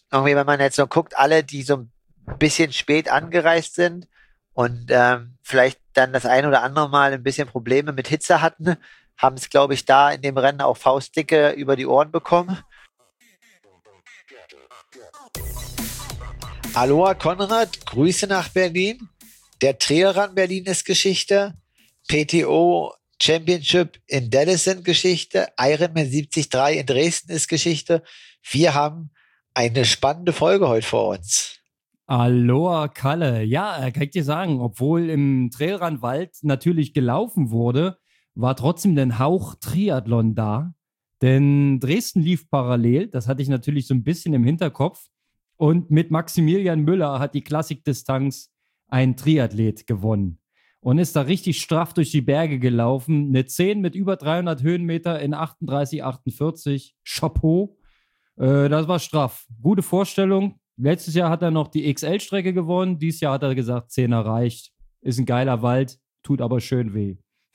irgendwie, wenn man jetzt so guckt, alle, die so ein bisschen spät angereist sind und vielleicht dann das ein oder andere Mal ein bisschen Probleme mit Hitze hatten, haben es, glaube ich, da in dem Rennen auch faustdicke über die Ohren bekommen. Aloha Konrad, Grüße nach Berlin. Der Trailrun Berlin ist Geschichte. PTO Championship in Dallas sind Geschichte. Ironman 73 in Dresden ist Geschichte. Wir haben eine spannende Folge heute vor uns. Aloha Kalle. Ja, kann ich dir sagen, obwohl im Trailrunwald natürlich gelaufen wurde, war trotzdem ein Hauch Triathlon da. Denn Dresden lief parallel, das hatte ich natürlich so ein bisschen im Hinterkopf. Und mit Maximilian Müller hat die Klassikdistanz ein Triathlet gewonnen. Und ist da richtig straff durch die Berge gelaufen. Eine 10 mit über 300 Höhenmeter in 38,48. Chapeau. Das war straff. Gute Vorstellung. Letztes Jahr hat er noch die XL-Strecke gewonnen. Dieses Jahr hat er gesagt, 10 reicht. Ist ein geiler Wald, tut aber schön weh.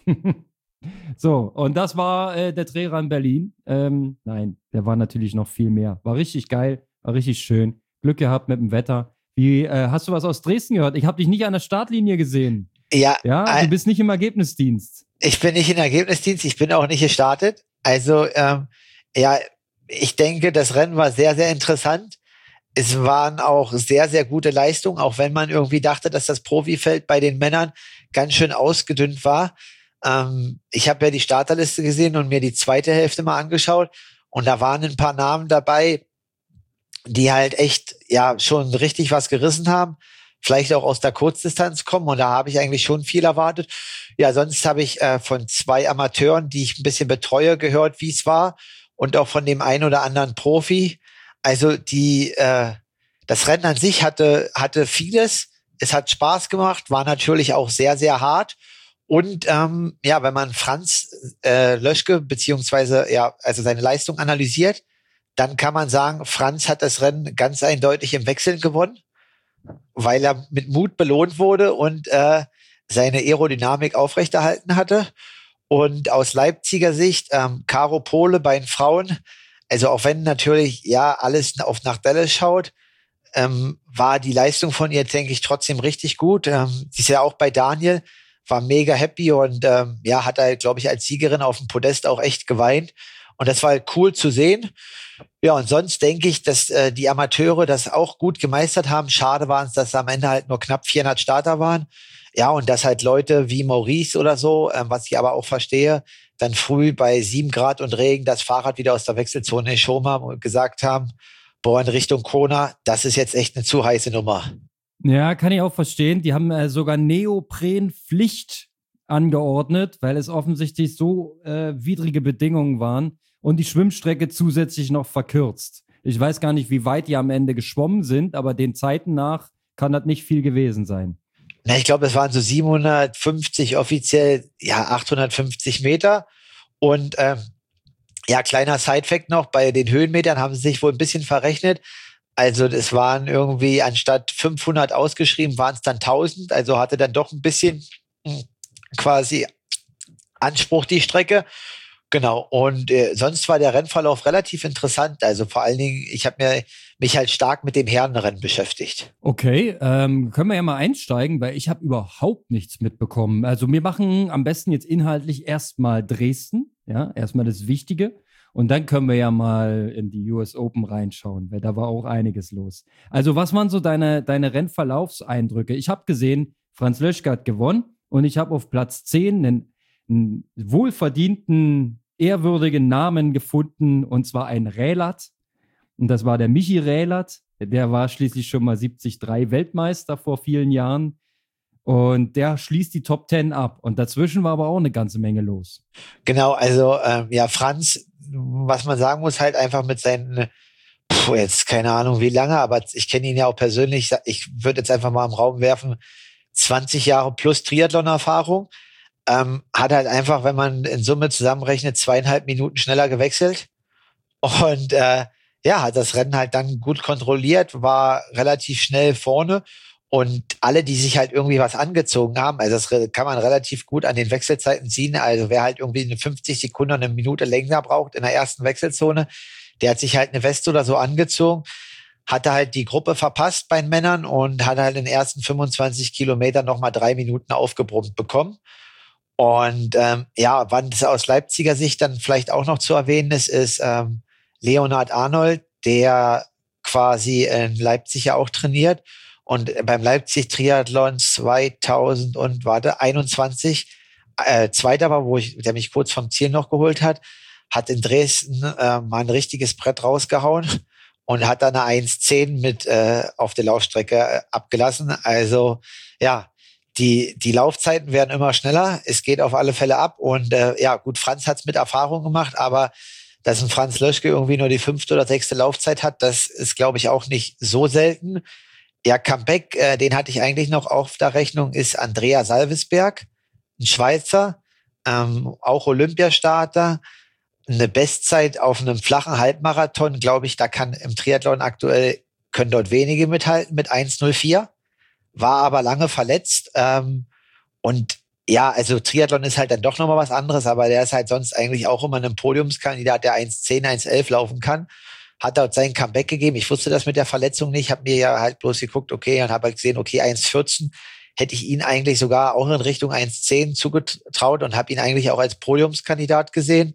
So, und das war der Trailrun Berlin. Nein, der war natürlich noch viel mehr. War richtig geil, war richtig schön. Glück gehabt mit dem Wetter. Wie, hast du was aus Dresden gehört? Ich habe dich nicht an der Startlinie gesehen. Ja, Ja, du bist nicht im Ergebnisdienst. ich bin nicht im Ergebnisdienst, ich bin auch nicht gestartet. Also, ja, ich denke, das Rennen war sehr, sehr interessant. Es waren auch sehr, sehr gute Leistungen, auch wenn man irgendwie dachte, dass das Profifeld bei den Männern ganz schön ausgedünnt war. Ich habe ja die Starterliste gesehen und mir die zweite Hälfte mal angeschaut und da waren ein paar Namen dabei, die halt echt ja schon richtig was gerissen haben, vielleicht auch aus der Kurzdistanz kommen und da habe ich eigentlich schon viel erwartet. Ja, sonst habe ich von zwei Amateuren, die ich ein bisschen betreue, gehört, wie es war und auch von dem einen oder anderen Profi. Also das Rennen an sich hatte vieles. Es hat Spaß gemacht, war natürlich auch sehr, sehr hart. Und ja, wenn man Franz Löschke beziehungsweise ja, also seine Leistung analysiert, dann kann man sagen, Franz hat das Rennen ganz eindeutig im Wechseln gewonnen, weil er mit Mut belohnt wurde und seine Aerodynamik aufrechterhalten hatte. Und aus Leipziger Sicht, Caro Pole bei den Frauen, also auch wenn natürlich ja alles nach Dallas schaut, war die Leistung von ihr, denke ich, trotzdem richtig gut. Sie ist ja auch bei Daniel, war mega happy und ja, hat halt, glaube ich, als Siegerin auf dem Podest auch echt geweint. Und das war halt cool zu sehen. Ja, und sonst denke ich, dass die Amateure das auch gut gemeistert haben. Schade waren es, dass am Ende halt nur knapp 400 Starter waren. Ja, und dass halt Leute wie Maurice oder so, was ich aber auch verstehe, dann früh bei 7 Grad und Regen das Fahrrad wieder aus der Wechselzone geschoben haben und gesagt haben, boah, in Richtung Kona, das ist jetzt echt eine zu heiße Nummer. Ja, kann ich auch verstehen. Die haben sogar Neoprenpflicht angeordnet, weil es offensichtlich so widrige Bedingungen waren und die Schwimmstrecke zusätzlich noch verkürzt. Ich weiß gar nicht, wie weit die am Ende geschwommen sind, aber den Zeiten nach kann das nicht viel gewesen sein. Na, ich glaube, es waren so 750 offiziell, ja, 850 Meter. Und ja, kleiner Sidefact noch, bei den Höhenmetern haben sie sich wohl ein bisschen verrechnet. Also das waren irgendwie, anstatt 500 ausgeschrieben, waren es dann 1000. Also hatte dann doch ein bisschen quasi Anspruch die Strecke. Genau. Und sonst war der Rennverlauf relativ interessant. Also vor allen Dingen, ich habe mich halt stark mit dem Herrenrennen beschäftigt. Okay, können wir ja mal einsteigen, weil ich habe überhaupt nichts mitbekommen. Also wir machen am besten jetzt inhaltlich erstmal Dresden, ja, erstmal das Wichtige. Und dann können wir ja mal in die US Open reinschauen, weil da war auch einiges los. Also was waren so deine Rennverlaufseindrücke? Ich habe gesehen, Franz Löschke hat gewonnen und ich habe auf Platz 10 einen wohlverdienten, ehrwürdigen Namen gefunden, und zwar ein Rählert. Und das war der Michi Rählert. Der war schließlich schon mal 73 Weltmeister vor vielen Jahren. Und der schließt die Top 10 ab. Und dazwischen war aber auch eine ganze Menge los. Genau, also ja, Franz, was man sagen muss, halt einfach mit seinen, jetzt keine Ahnung wie lange, aber ich kenne ihn ja auch persönlich, ich würde jetzt einfach mal im Raum werfen, 20 Jahre plus Triathlon-Erfahrung, hat halt einfach, wenn man in Summe zusammenrechnet, 2,5 Minuten schneller gewechselt und ja, hat das Rennen halt dann gut kontrolliert, war relativ schnell vorne und alle, die sich halt irgendwie was angezogen haben, also das kann man relativ gut an den Wechselzeiten ziehen, also wer halt irgendwie eine 50 Sekunden, eine Minute länger braucht in der ersten Wechselzone, der hat sich halt eine Weste oder so angezogen. hatte halt die Gruppe verpasst bei den Männern und hat halt in den ersten 25 Kilometern nochmal 3 Minuten aufgebrummt bekommen. Und ja, wann das aus Leipziger Sicht dann vielleicht auch noch zu erwähnen ist Leonhard Arnold, der quasi in Leipzig ja auch trainiert und beim Leipzig Triathlon 2021 Zweiter war, der mich kurz vom Ziel noch geholt hat in Dresden mal ein richtiges Brett rausgehauen und hat dann eine 1,10 mit auf der Laufstrecke abgelassen. Also ja, die Laufzeiten werden immer schneller. Es geht auf alle Fälle ab. Und ja, gut, Franz hat es mit Erfahrung gemacht, aber dass ein Franz Löschke irgendwie nur die 5. oder 6. Laufzeit hat, das ist, glaube ich, auch nicht so selten. Ja, Comeback, den hatte ich eigentlich noch auf der Rechnung, ist Andrea Salvesberg, ein Schweizer, auch Olympiastarter. Eine Bestzeit auf einem flachen Halbmarathon, glaube ich, da kann im Triathlon aktuell, können dort wenige mithalten mit 1,04, war aber lange verletzt. Und ja, also Triathlon ist halt dann doch nochmal was anderes, aber der ist halt sonst eigentlich auch immer ein Podiumskandidat, der 1,10, 1,11 laufen kann. Hat dort sein Comeback gegeben. Ich wusste das mit der Verletzung nicht, habe mir ja halt bloß geguckt, okay, und habe halt gesehen, okay, 1,14 hätte ich ihn eigentlich sogar auch in Richtung 1,10 zugetraut und habe ihn eigentlich auch als Podiumskandidat gesehen.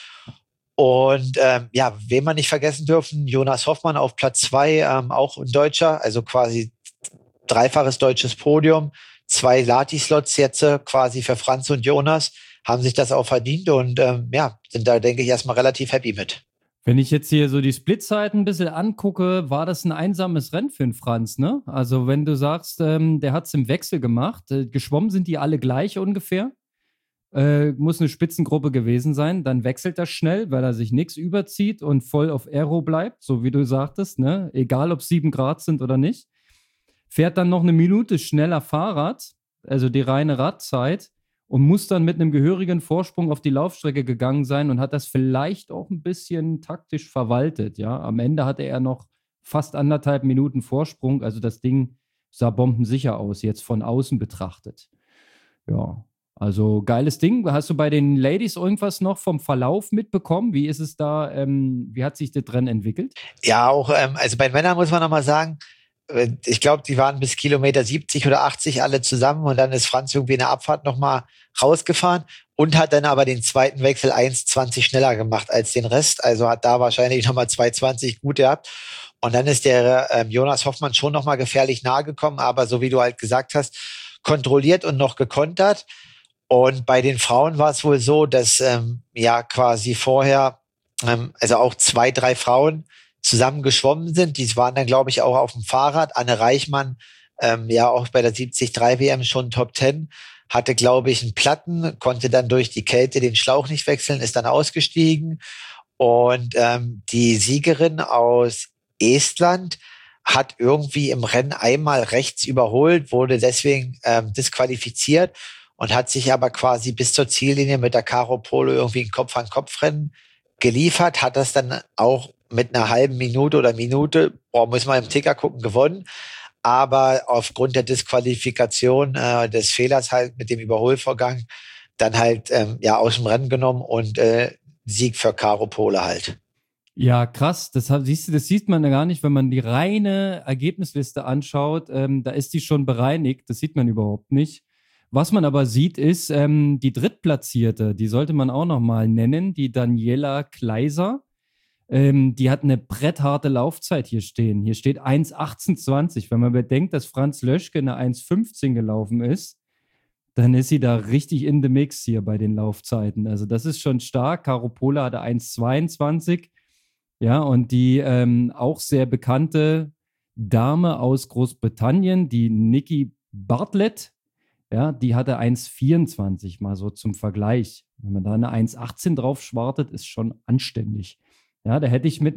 Und ja, wen wir nicht vergessen dürfen, Jonas Hoffmann auf Platz 2, auch ein Deutscher, also quasi dreifaches deutsches Podium, 2 Lati-Slots jetzt quasi für Franz und Jonas, haben sich das auch verdient und ja, sind da, denke ich, erstmal relativ happy mit. Wenn ich jetzt hier so die Splitzeiten ein bisschen angucke, war das ein einsames Rennen für den Franz, ne? Also wenn du sagst, der hat es im Wechsel gemacht, geschwommen sind die alle gleich ungefähr, muss eine Spitzengruppe gewesen sein, dann wechselt er schnell, weil er sich nichts überzieht und voll auf Aero bleibt, so wie du sagtest, ne? Egal ob 7 Grad sind oder nicht. Fährt dann noch eine Minute schneller Fahrrad, also die reine Radzeit, und muss dann mit einem gehörigen Vorsprung auf die Laufstrecke gegangen sein und hat das vielleicht auch ein bisschen taktisch verwaltet. Ja, am Ende hatte er noch fast 1,5 Minuten Vorsprung. Also das Ding sah bombensicher aus, jetzt von außen betrachtet. Ja, also geiles Ding. Hast du bei den Ladies irgendwas noch vom Verlauf mitbekommen? Wie ist es da, wie hat sich das Rennen entwickelt? Ja, auch, also bei den Männern muss man nochmal sagen, ich glaube, die waren bis Kilometer 70 oder 80 alle zusammen und dann ist Franz irgendwie in der Abfahrt nochmal rausgefahren und hat dann aber den zweiten Wechsel 1,20 schneller gemacht als den Rest. Also hat da wahrscheinlich nochmal 2,20 gut gehabt. Und dann ist der Jonas Hoffmann schon nochmal gefährlich nahe gekommen, aber so wie du halt gesagt hast, kontrolliert und noch gekontert. Und bei den Frauen war es wohl so, dass ja quasi vorher also auch 2, 3 Frauen zusammen geschwommen sind. Die waren dann, glaube ich, auch auf dem Fahrrad. Anne Reichmann, ja auch bei der 73 WM schon Top 10, hatte, glaube ich, einen Platten, konnte dann durch die Kälte den Schlauch nicht wechseln, ist dann ausgestiegen. Und die Siegerin aus Estland hat irgendwie im Rennen einmal rechts überholt, wurde deswegen disqualifiziert und hat sich aber quasi bis zur Ziellinie mit der Caro Polo irgendwie ein Kopf-an-Kopf-Rennen geliefert, hat das dann auch mit einer halben Minute oder Minute, muss man im Ticker gucken, gewonnen. Aber aufgrund der Disqualifikation des Fehlers halt mit dem Überholvorgang dann halt ja aus dem Rennen genommen und Sieg für Caro Polo halt. Ja, krass. Das sieht man ja gar nicht, wenn man die reine Ergebnisliste anschaut. Da ist die schon bereinigt. Das sieht man überhaupt nicht. Was man aber sieht, ist die Drittplatzierte. Die sollte man auch noch mal nennen, die Daniela Kleiser. Die hat eine brettharte Laufzeit hier stehen. Hier steht 1,18,20. Wenn man bedenkt, dass Franz Löschke eine 1,15 gelaufen ist, dann ist sie da richtig in the mix hier bei den Laufzeiten. Also das ist schon stark. Caro Polo hatte 1,22. Ja, und die auch sehr bekannte Dame aus Großbritannien, die Nikki Bartlett, ja, die hatte 1,24 mal so zum Vergleich. Wenn man da eine 1,18 drauf schwartet, ist schon anständig. Ja, da hätte ich mit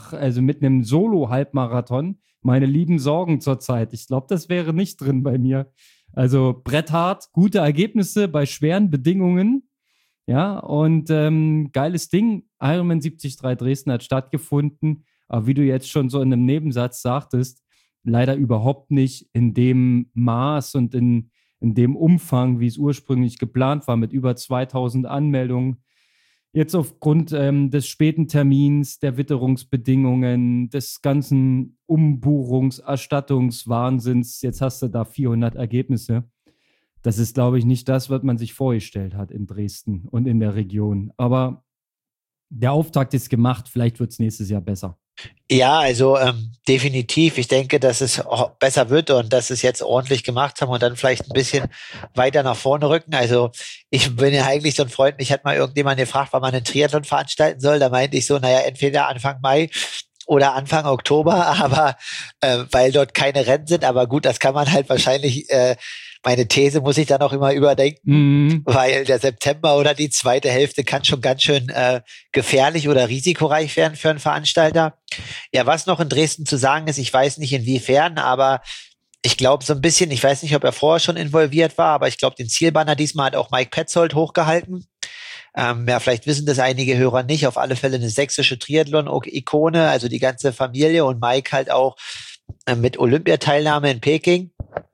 einem Solo-Halbmarathon meine lieben Sorgen zurzeit. Ich glaube, das wäre nicht drin bei mir. Also bretthart, gute Ergebnisse bei schweren Bedingungen. Ja, und geiles Ding. Ironman 73 Dresden hat stattgefunden. Aber wie du jetzt schon so in einem Nebensatz sagtest, leider überhaupt nicht in dem Maß und in dem Umfang, wie es ursprünglich geplant war, mit über 2000 Anmeldungen. Jetzt aufgrund des späten Termins, der Witterungsbedingungen, des ganzen Umbuchungserstattungswahnsinns, jetzt hast du da 400 Ergebnisse. Das ist, glaube ich, nicht das, was man sich vorgestellt hat in Dresden und in der Region. Aber der Auftakt ist gemacht, vielleicht wird es nächstes Jahr besser. Ja, also definitiv. Ich denke, dass es auch besser wird und dass es jetzt ordentlich gemacht haben und dann vielleicht ein bisschen weiter nach vorne rücken. Also ich bin ja eigentlich so ein Freund, mich hat mal irgendjemand gefragt, wann man einen Triathlon veranstalten soll. Da meinte ich so, naja, entweder Anfang Mai oder Anfang Oktober, aber weil dort keine Rennen sind. Aber gut, das kann man halt wahrscheinlich, meine These muss ich dann auch immer überdenken, weil der September oder die zweite Hälfte kann schon ganz schön gefährlich oder risikoreich werden für einen Veranstalter. Ja, was noch in Dresden zu sagen ist, ich weiß nicht inwiefern, aber ich glaube so ein bisschen, ich weiß nicht, ob er vorher schon involviert war, aber ich glaube, den Zielbanner diesmal hat auch Mike Petzold hochgehalten. Ja, vielleicht wissen das einige Hörer nicht. Auf alle Fälle eine sächsische Triathlon-Ikone, also die ganze Familie und Mike halt auch mit Olympiateilnahme in Peking.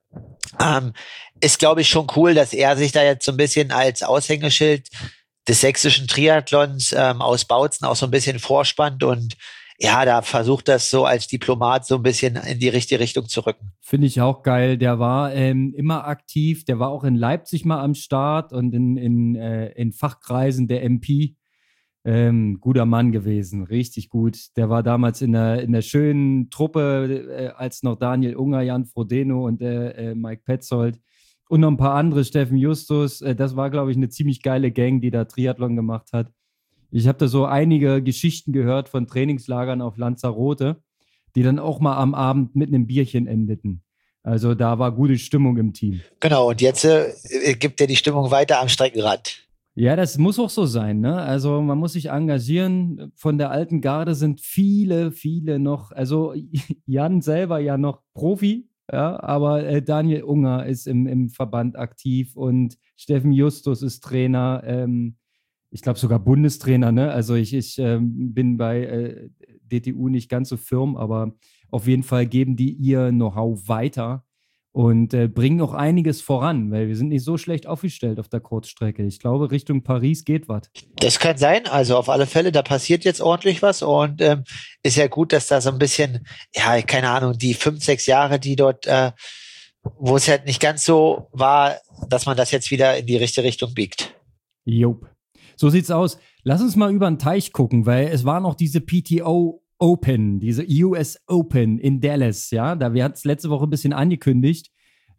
Ist, glaube ich, schon cool, dass er sich da jetzt so ein bisschen als Aushängeschild des sächsischen Triathlons aus Bautzen auch so ein bisschen vorspannt und ja, da versucht das so als Diplomat so ein bisschen in die richtige Richtung zu rücken. Finde ich auch geil. Der war immer aktiv. Der war auch in Leipzig mal am Start und in Fachkreisen der MP. Guter Mann gewesen, richtig gut. Der war damals in der schönen Truppe, als noch Daniel Unger, Jan Frodeno und Mike Petzold und noch ein paar andere, Steffen Justus. Das war, glaube ich, eine ziemlich geile Gang, die da Triathlon gemacht hat. Ich habe da so einige Geschichten gehört von Trainingslagern auf Lanzarote, die dann auch mal am Abend mit einem Bierchen endeten. Also da war gute Stimmung im Team. Genau, und jetzt gibt er die Stimmung weiter am Streckenrand. Ja, das muss auch so sein, ne? Also man muss sich engagieren. Von der alten Garde sind viele, viele noch, also Jan selber ja noch Profi, ja, aber Daniel Unger ist im Verband aktiv und Steffen Justus ist Trainer, ich glaube sogar Bundestrainer, ne? Also ich bin bei DTU nicht ganz so firm, aber auf jeden Fall geben die ihr Know-how weiter und bringen auch einiges voran, weil wir sind nicht so schlecht aufgestellt auf der Kurzstrecke. Ich glaube, Richtung Paris geht was. Das kann sein, also auf alle Fälle, da passiert jetzt ordentlich was und ist ja gut, dass da so ein bisschen, ja, keine Ahnung, die 5, 6 Jahre, die dort, wo es halt nicht ganz so war, dass man das jetzt wieder in die richtige Richtung biegt. Jupp. So sieht's aus. Lass uns mal über den Teich gucken, weil es war noch diese PTO Open, diese US Open in Dallas, ja. Wir hatten es letzte Woche ein bisschen angekündigt.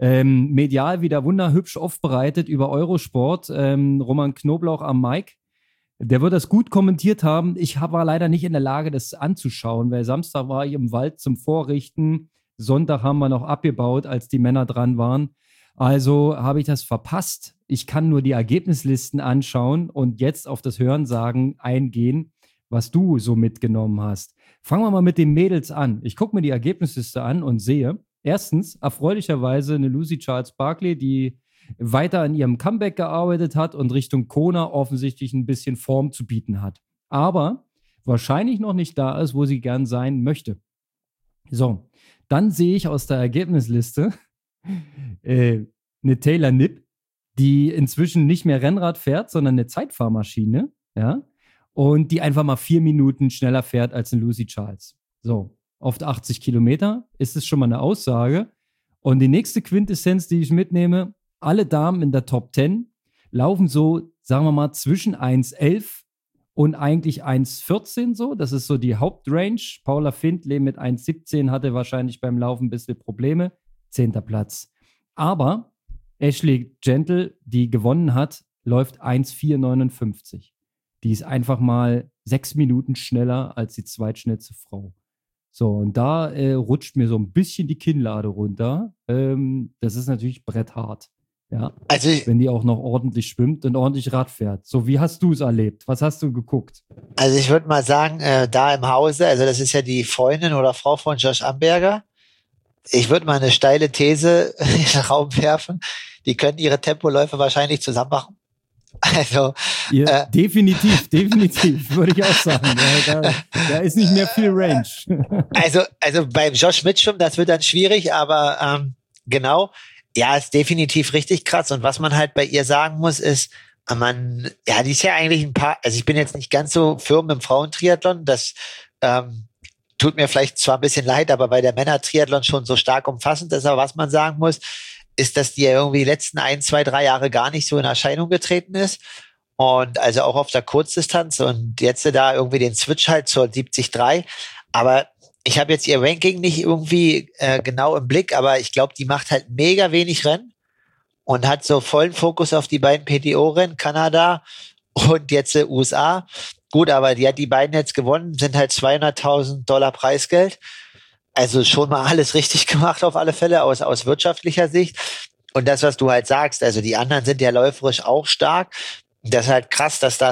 Medial wieder wunderhübsch aufbereitet über Eurosport. Roman Knoblauch am Mic. Der wird das gut kommentiert haben. Ich war leider nicht in der Lage, das anzuschauen, weil Samstag war ich im Wald zum Vorrichten. Sonntag haben wir noch abgebaut, als die Männer dran waren. Also habe ich das verpasst. Ich kann nur die Ergebnislisten anschauen und jetzt auf das Hörensagen eingehen, was du so mitgenommen hast. Fangen wir mal mit den Mädels an. Ich gucke mir die Ergebnisliste an und sehe, erstens, erfreulicherweise eine Lucy Charles Barkley, die weiter an ihrem Comeback gearbeitet hat und Richtung Kona offensichtlich ein bisschen Form zu bieten hat. Aber wahrscheinlich noch nicht da ist, wo sie gern sein möchte. So, dann sehe ich aus der Ergebnisliste eine Taylor Knipp, die inzwischen nicht mehr Rennrad fährt, sondern eine Zeitfahrmaschine, ja, und die einfach mal 4 Minuten schneller fährt als eine Lucy Charles. So, auf 80 Kilometer ist es schon mal eine Aussage. Und die nächste Quintessenz, die ich mitnehme, alle Damen in der Top 10 laufen so, sagen wir mal, zwischen 1,11 und eigentlich 1,14 so. Das ist so die Hauptrange. Paula Findlay mit 1,17 hatte wahrscheinlich beim Laufen ein bisschen Probleme. 10. Platz. Aber Ashley Gentle, die gewonnen hat, läuft 1,459. Die ist einfach mal 6 Minuten schneller als die zweitschnellste Frau. So, und da rutscht mir so ein bisschen die Kinnlade runter. Das ist natürlich bretthart. Ja, also wenn die auch noch ordentlich schwimmt und ordentlich Rad fährt. So, wie hast du es erlebt? Was hast du geguckt? Also ich würde mal sagen, da im Hause, also das ist ja die Freundin oder Frau von Josh Amberger. Ich würde mal eine steile These in den Raum werfen. Die können ihre Tempoläufe wahrscheinlich zusammen machen. Also ja, definitiv, würde ich auch sagen. Da ist nicht mehr viel Range. Also beim Josh Mitchum, das wird dann schwierig, aber genau, ja, ist definitiv richtig krass. Und was man halt bei ihr sagen muss, ist, Die ist ja eigentlich also ich bin jetzt nicht ganz so firm im Frauentriathlon, das tut mir vielleicht zwar ein bisschen leid, aber weil der Männer-Triathlon schon so stark umfassend ist, aber was man sagen muss, ist, dass die ja irgendwie die letzten 1, 2, 3 Jahre gar nicht so in Erscheinung getreten ist. Und also auch auf der Kurzdistanz und jetzt da irgendwie den Switch halt zur 73. Aber ich habe jetzt ihr Ranking nicht irgendwie genau im Blick, aber ich glaube, die macht halt mega wenig Rennen und hat so vollen Fokus auf die beiden PTO-Rennen, Kanada und jetzt USA. Gut, aber die hat die beiden jetzt gewonnen, sind halt $200.000 Preisgeld. Also schon mal alles richtig gemacht auf alle Fälle aus wirtschaftlicher Sicht. Und das, was du halt sagst, also die anderen sind ja läuferisch auch stark. Das ist halt krass, dass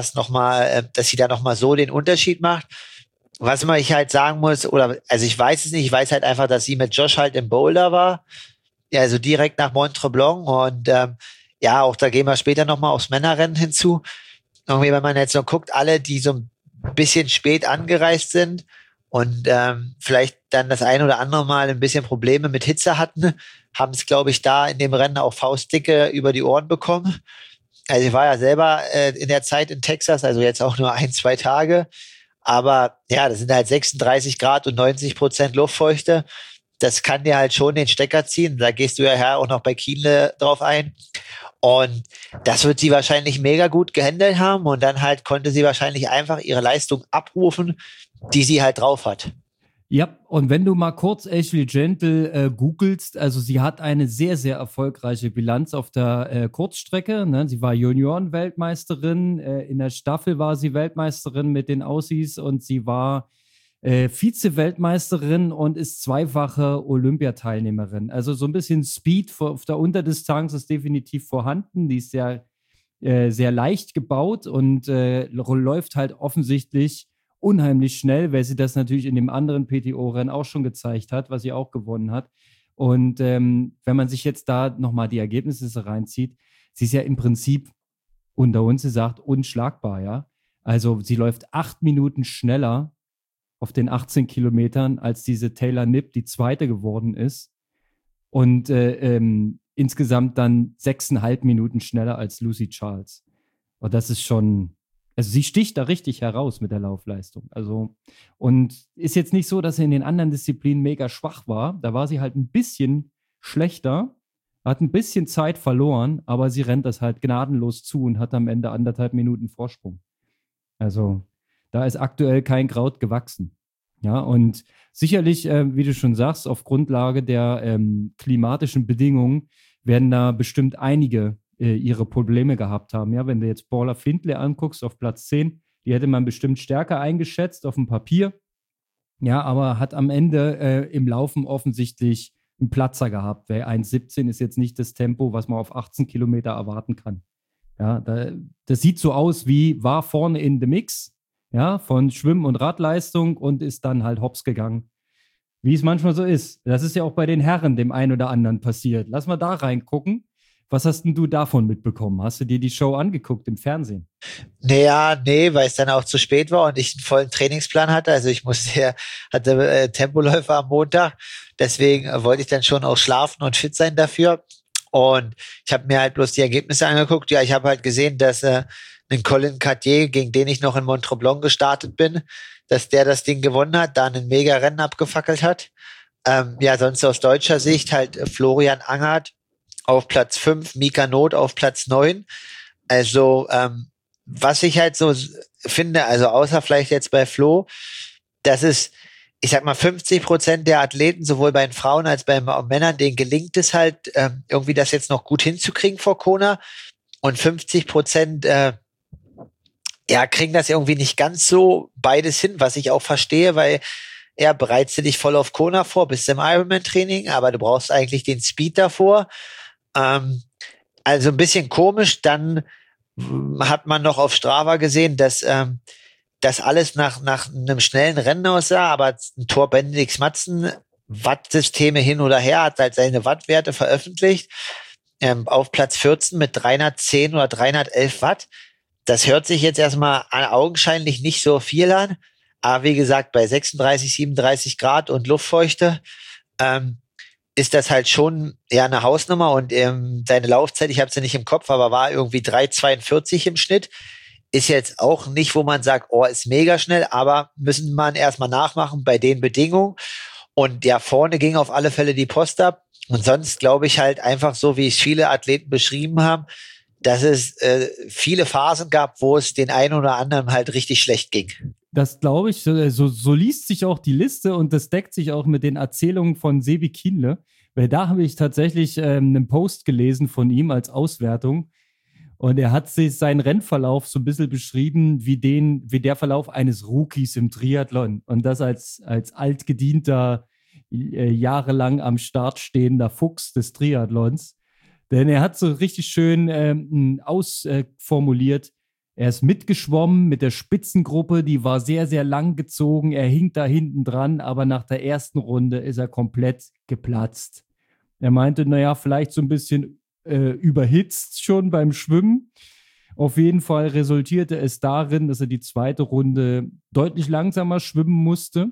sie da nochmal so den Unterschied macht. Was man ich halt sagen muss, also ich weiß es nicht, ich weiß halt einfach, dass sie mit Josh halt im Boulder war. Ja, also direkt nach Mont Tremblant und auch da gehen wir später nochmal aufs Männerrennen hinzu. Irgendwie, wenn man jetzt so guckt, alle, die so ein bisschen spät angereist sind und vielleicht dann das ein oder andere Mal ein bisschen Probleme mit Hitze hatten, haben es, glaube ich, da in dem Rennen auch faustdicke über die Ohren bekommen. Also ich war ja selber in der Zeit in Texas, also jetzt auch nur 1, 2 Tage. Aber ja, das sind halt 36 Grad und 90% Luftfeuchte. Das kann dir halt schon den Stecker ziehen. Da gehst du ja auch noch bei Kienle drauf ein. Und das wird sie wahrscheinlich mega gut gehandelt haben. Und dann halt konnte sie wahrscheinlich einfach ihre Leistung abrufen, die sie halt drauf hat. Ja, und wenn du mal kurz Ashley Gentle googelst, also sie hat eine sehr, sehr erfolgreiche Bilanz auf der Kurzstrecke. Ne? Sie war Junioren-Weltmeisterin, in der Staffel war sie Weltmeisterin mit den Aussies und sie war Vize-Weltmeisterin und ist zweifache Olympiateilnehmerin. Also so ein bisschen Speed auf der Unterdistanz ist definitiv vorhanden. Die ist sehr, sehr leicht gebaut und läuft halt offensichtlich unheimlich schnell, weil sie das natürlich in dem anderen PTO-Rennen auch schon gezeigt hat, was sie auch gewonnen hat. Und wenn man sich jetzt da nochmal die Ergebnisse reinzieht, sie ist ja im Prinzip unter uns gesagt unschlagbar, ja. Also sie läuft 8 Minuten schneller auf den 18 Kilometern, als diese Taylor Knipp, die Zweite geworden ist. Und insgesamt dann 6,5 Minuten schneller als Lucy Charles. Und das ist schon, also sie sticht da richtig heraus mit der Laufleistung. Also, und ist jetzt nicht so, dass sie in den anderen Disziplinen mega schwach war. Da war sie halt ein bisschen schlechter, hat ein bisschen Zeit verloren, aber sie rennt das halt gnadenlos zu und hat am Ende 1,5 Minuten Vorsprung. Also, da ist aktuell kein Kraut gewachsen. Ja, und sicherlich, wie du schon sagst, auf Grundlage der klimatischen Bedingungen werden da bestimmt einige ihre Probleme gehabt haben. Ja, wenn du jetzt Paula Findlay anguckst auf Platz 10, die hätte man bestimmt stärker eingeschätzt auf dem Papier. Ja, aber hat am Ende im Laufen offensichtlich einen Platzer gehabt, weil 1,17 ist jetzt nicht das Tempo, was man auf 18 Kilometer erwarten kann. Ja, das sieht so aus wie, war vorne in the Mix, ja, von Schwimm- und Radleistung und ist dann halt hops gegangen. Wie es manchmal so ist. Das ist ja auch bei den Herren dem einen oder anderen passiert. Lass mal da reingucken. Was hast denn du davon mitbekommen? Hast du dir die Show angeguckt im Fernsehen? Nee, weil es dann auch zu spät war und ich einen vollen Trainingsplan hatte. Also hatte Tempoläufer am Montag. Deswegen wollte ich dann schon auch schlafen und fit sein dafür. Und ich habe mir halt bloß die Ergebnisse angeguckt. Ja, ich habe halt gesehen, dass ein Colin Cartier, gegen den ich noch in Mont Tremblant gestartet bin, dass der das Ding gewonnen hat, da ein Mega-Rennen abgefackelt hat. Sonst aus deutscher Sicht halt Florian Angert auf Platz 5, Mika Not auf Platz 9. Also, was ich halt so finde, also außer vielleicht jetzt bei Flo, das ist, ich sag mal, 50% der Athleten, sowohl bei den Frauen als bei den Männern, denen gelingt es halt, irgendwie das jetzt noch gut hinzukriegen vor Kona. Und 50% kriegen das irgendwie nicht ganz so beides hin, was ich auch verstehe, weil bereitest du dich voll auf Kona vor, bist im Ironman-Training, aber du brauchst eigentlich den Speed davor. Also ein bisschen komisch. Dann hat man noch auf Strava gesehen, dass das alles nach einem schnellen Rennen aussah, aber ein Tor Benedix Matzen, Wattsysteme hin oder her, hat halt seine Wattwerte veröffentlicht, auf Platz 14 mit 310 oder 311 Watt. Das hört sich jetzt erstmal augenscheinlich nicht so viel an, aber wie gesagt, bei 36, 37 Grad und Luftfeuchte ist das halt schon ja eine Hausnummer und seine Laufzeit, ich habe sie nicht im Kopf, aber war irgendwie 3,42 im Schnitt. Ist jetzt auch nicht, wo man sagt, oh, ist mega schnell, aber müssen man erstmal nachmachen bei den Bedingungen. Und ja, vorne ging auf alle Fälle die Post ab. Und sonst glaube ich halt einfach so, wie es viele Athleten beschrieben haben, dass es viele Phasen gab, wo es den einen oder anderen halt richtig schlecht ging. Das glaube ich, so liest sich auch die Liste und das deckt sich auch mit den Erzählungen von Sebi Kienle, weil da habe ich tatsächlich einen Post gelesen von ihm als Auswertung und er hat sich seinen Rennverlauf so ein bisschen beschrieben wie der Verlauf eines Rookies im Triathlon und das als altgedienter, jahrelang am Start stehender Fuchs des Triathlons. Denn er hat so richtig schön ausformuliert, er ist mitgeschwommen mit der Spitzengruppe, die war sehr, sehr lang gezogen. Er hing da hinten dran, aber nach der ersten Runde ist er komplett geplatzt. Er meinte, naja, vielleicht so ein bisschen überhitzt schon beim Schwimmen. Auf jeden Fall resultierte es darin, dass er die zweite Runde deutlich langsamer schwimmen musste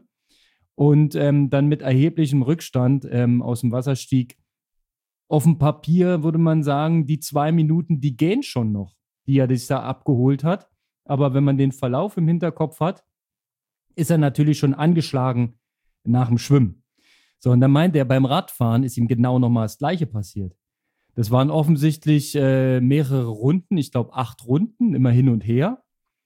und dann mit erheblichem Rückstand aus dem Wasser stieg. Auf dem Papier würde man sagen, die 2 Minuten, die gehen schon noch, die er sich da abgeholt hat. Aber wenn man den Verlauf im Hinterkopf hat, ist er natürlich schon angeschlagen nach dem Schwimmen. So, und dann meint er, beim Radfahren ist ihm genau nochmal das Gleiche passiert. Das waren offensichtlich mehrere Runden, ich glaube 8 Runden, immer hin und her.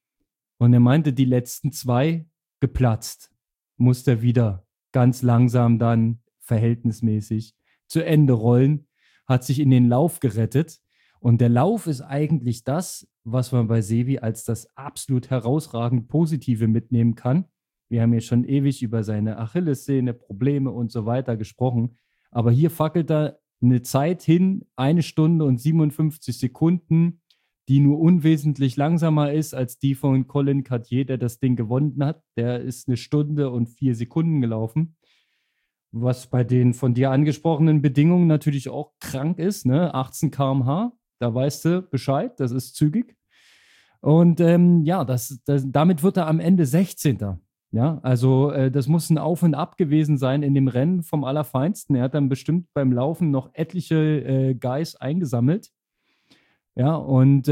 Und er meinte, die letzten 2 geplatzt. Musste er wieder ganz langsam dann verhältnismäßig zu Ende rollen, hat sich in den Lauf gerettet. Und der Lauf ist eigentlich das, was man bei Sebi als das absolut herausragend Positive mitnehmen kann. Wir haben ja schon ewig über seine Achillessehne, Probleme und so weiter gesprochen. Aber hier fackelt er eine Zeit hin, 1 Stunde und 57 Sekunden, die nur unwesentlich langsamer ist als die von Colin Cartier, der das Ding gewonnen hat. Der ist 1 Stunde und 4 Sekunden gelaufen. Was bei den von dir angesprochenen Bedingungen natürlich auch krank ist, ne? 18 km/h, da weißt du Bescheid, das ist zügig. Und ja, damit wird er am Ende 16. Ja, also das muss ein Auf und Ab gewesen sein in dem Rennen vom Allerfeinsten. Er hat dann bestimmt beim Laufen noch etliche Guys eingesammelt. Ja, und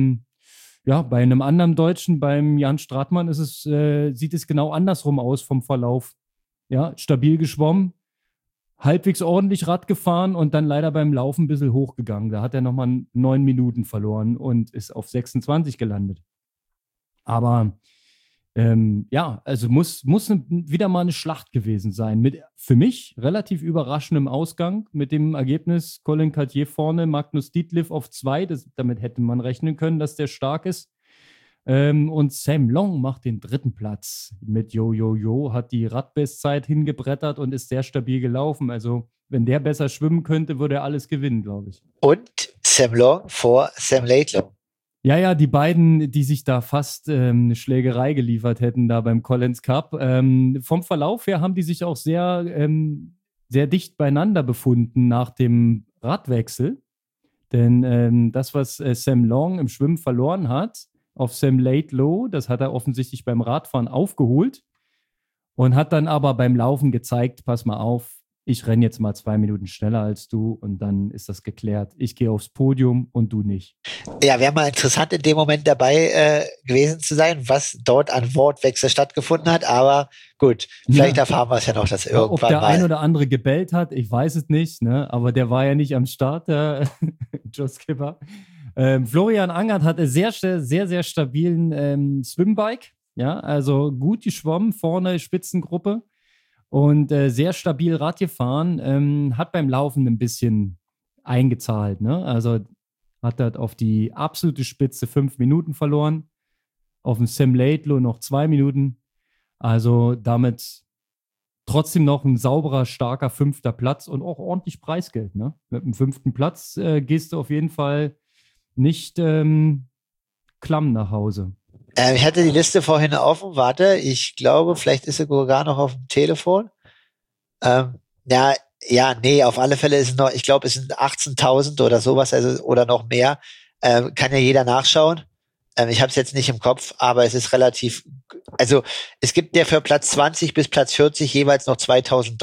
ja, bei einem anderen Deutschen, beim Jan Stratmann, sieht es genau andersrum aus vom Verlauf. Ja, stabil geschwommen, halbwegs ordentlich Rad gefahren und dann leider beim Laufen ein bisschen hochgegangen. Da hat er nochmal 9 Minuten verloren und ist auf 26 gelandet. Aber ja, also muss wieder mal eine Schlacht gewesen sein. Mit für mich relativ überraschendem Ausgang mit dem Ergebnis Colin Cartier vorne, Magnus Ditlev auf 2. Damit hätte man rechnen können, dass der stark ist. Und Sam Long macht den 3. Platz mit Yo, hat die Radbestzeit hingebrettert und ist sehr stabil gelaufen. Also wenn der besser schwimmen könnte, würde er alles gewinnen, glaube ich. Und Sam Long vor Sam Laidlow. Ja, die beiden, die sich da fast eine Schlägerei geliefert hätten da beim Collins Cup. Vom Verlauf her haben die sich auch sehr, sehr dicht beieinander befunden nach dem Radwechsel. Denn das, was Sam Long im Schwimmen verloren hat, auf Sam Laidlow, das hat er offensichtlich beim Radfahren aufgeholt und hat dann aber beim Laufen gezeigt, pass mal auf, ich renne jetzt mal 2 Minuten schneller als du und dann ist das geklärt. Ich gehe aufs Podium und du nicht. Ja, wäre mal interessant in dem Moment dabei gewesen zu sein, was dort an Wortwechsel stattgefunden hat, aber gut, vielleicht erfahren wir es ja noch, dass irgendwann ob der ein oder andere gebellt hat, ich weiß es nicht, ne? Aber der war ja nicht am Start, der Joe Skipper. Florian Angert hatte sehr, sehr stabilen Swimbike, ja, also gut geschwommen, vorne Spitzengruppe und sehr stabil Rad gefahren, hat beim Laufen ein bisschen eingezahlt, ne? Also hat er auf die absolute Spitze 5 Minuten verloren, auf dem Sam Laidlow noch 2 Minuten, also damit trotzdem noch ein sauberer, starker 5. Platz und auch ordentlich Preisgeld, ne? Mit dem 5. Platz gehst du auf jeden Fall nicht klamm nach Hause. Ich hatte die Liste vorhin offen. Warte, ich glaube, vielleicht ist sie sogar noch auf dem Telefon. Nee, auf alle Fälle ist es noch, ich glaube, es sind 18.000 oder sowas, also oder noch mehr. Kann ja jeder nachschauen. Ich habe es jetzt nicht im Kopf, aber es ist relativ, also es gibt ja für Platz 20 bis Platz 40 jeweils noch $2.000.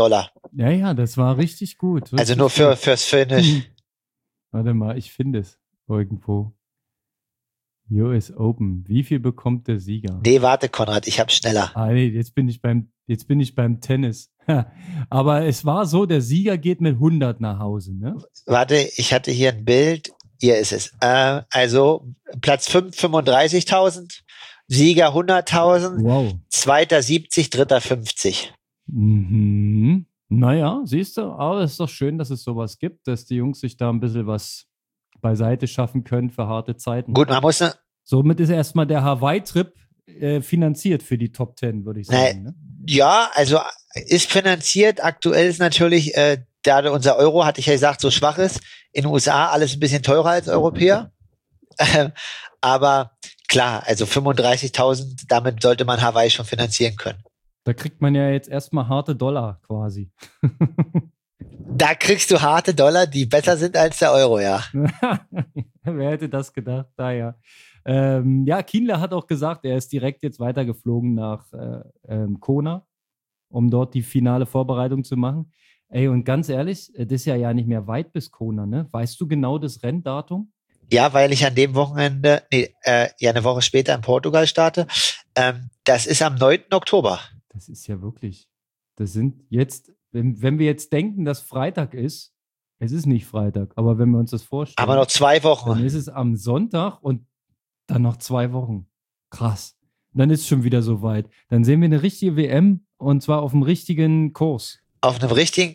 Ja, das war richtig gut. Richtig Also nur fürs Finish. Warte mal, ich finde es irgendwo. US Open. Wie viel bekommt der Sieger? Nee, warte, Konrad, ich hab's schneller. Nee, jetzt bin ich beim Tennis. Aber es war so, der Sieger geht mit 100 nach Hause, ne? Warte, ich hatte hier ein Bild. Hier ist es. Also Platz 5, 35.000, Sieger 100.000, Wow. Zweiter 70, Dritter 50. Mhm. Naja, siehst du, aber es ist doch schön, dass es sowas gibt, dass die Jungs sich da ein bisschen was beiseite schaffen können für harte Zeiten. Gut, man muss... Somit ist erstmal der Hawaii-Trip finanziert für die Top 10, würde ich sagen. Ne? Ja, also ist finanziert. Aktuell ist natürlich, da unser Euro, hatte ich ja gesagt, so schwach ist, in den USA alles ein bisschen teurer als Europäer. Aber klar, also 35.000, damit sollte man Hawaii schon finanzieren können. Da kriegt man ja jetzt erstmal harte Dollar quasi. Da kriegst du harte Dollar, die besser sind als der Euro, ja. Wer hätte das gedacht? Ja. Ja, Kienle hat auch gesagt, er ist direkt jetzt weitergeflogen nach Kona, um dort die finale Vorbereitung zu machen. Ey, und ganz ehrlich, das ist ja nicht mehr weit bis Kona, ne? Weißt du genau das Renndatum? Ja, weil ich an dem Wochenende, eine Woche später in Portugal starte. Das ist am 9. Oktober. Das ist ja wirklich, das sind jetzt, wenn wir jetzt denken, dass Freitag ist, es ist nicht Freitag, aber wenn wir uns das vorstellen. Aber noch 2 Wochen. Dann ist es am Sonntag und dann noch 2 Wochen. Krass. Dann ist es schon wieder soweit. Dann sehen wir eine richtige WM und zwar auf dem richtigen Kurs. Auf einem richtigen?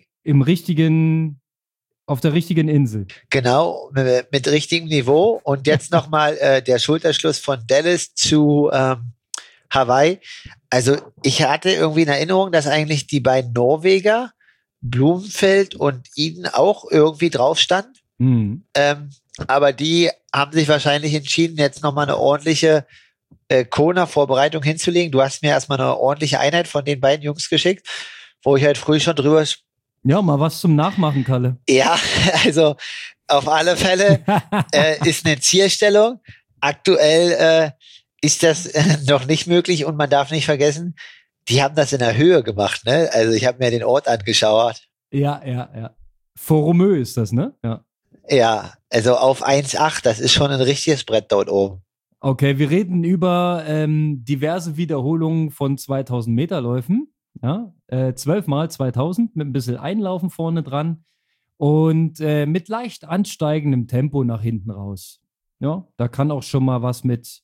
Auf der richtigen Insel. Genau, mit richtigem Niveau. Und jetzt nochmal der Schulterschluss von Dallas zu Hawaii. Also ich hatte irgendwie in Erinnerung, dass eigentlich die beiden Norweger, Blumenfeld und Eden, auch irgendwie drauf standen. Mhm. Aber die haben sich wahrscheinlich entschieden, jetzt nochmal eine ordentliche Kona-Vorbereitung hinzulegen. Du hast mir erstmal eine ordentliche Einheit von den beiden Jungs geschickt, wo ich halt früh schon drüber... Ja, mal was zum Nachmachen, Kalle. Ja, also auf alle Fälle ist eine Zielstellung. Aktuell ist das noch nicht möglich und man darf nicht vergessen, die haben das in der Höhe gemacht, ne? Also ich habe mir den Ort angeschaut. Ja. Foromö ist das, ne? Ja, also auf 1,8, das ist schon ein richtiges Brett dort oben. Okay, wir reden über diverse Wiederholungen von 2000 Meterläufen. Ja, 12 mal 2000 mit ein bisschen Einlaufen vorne dran und mit leicht ansteigendem Tempo nach hinten raus. Ja, da kann auch schon mal was mit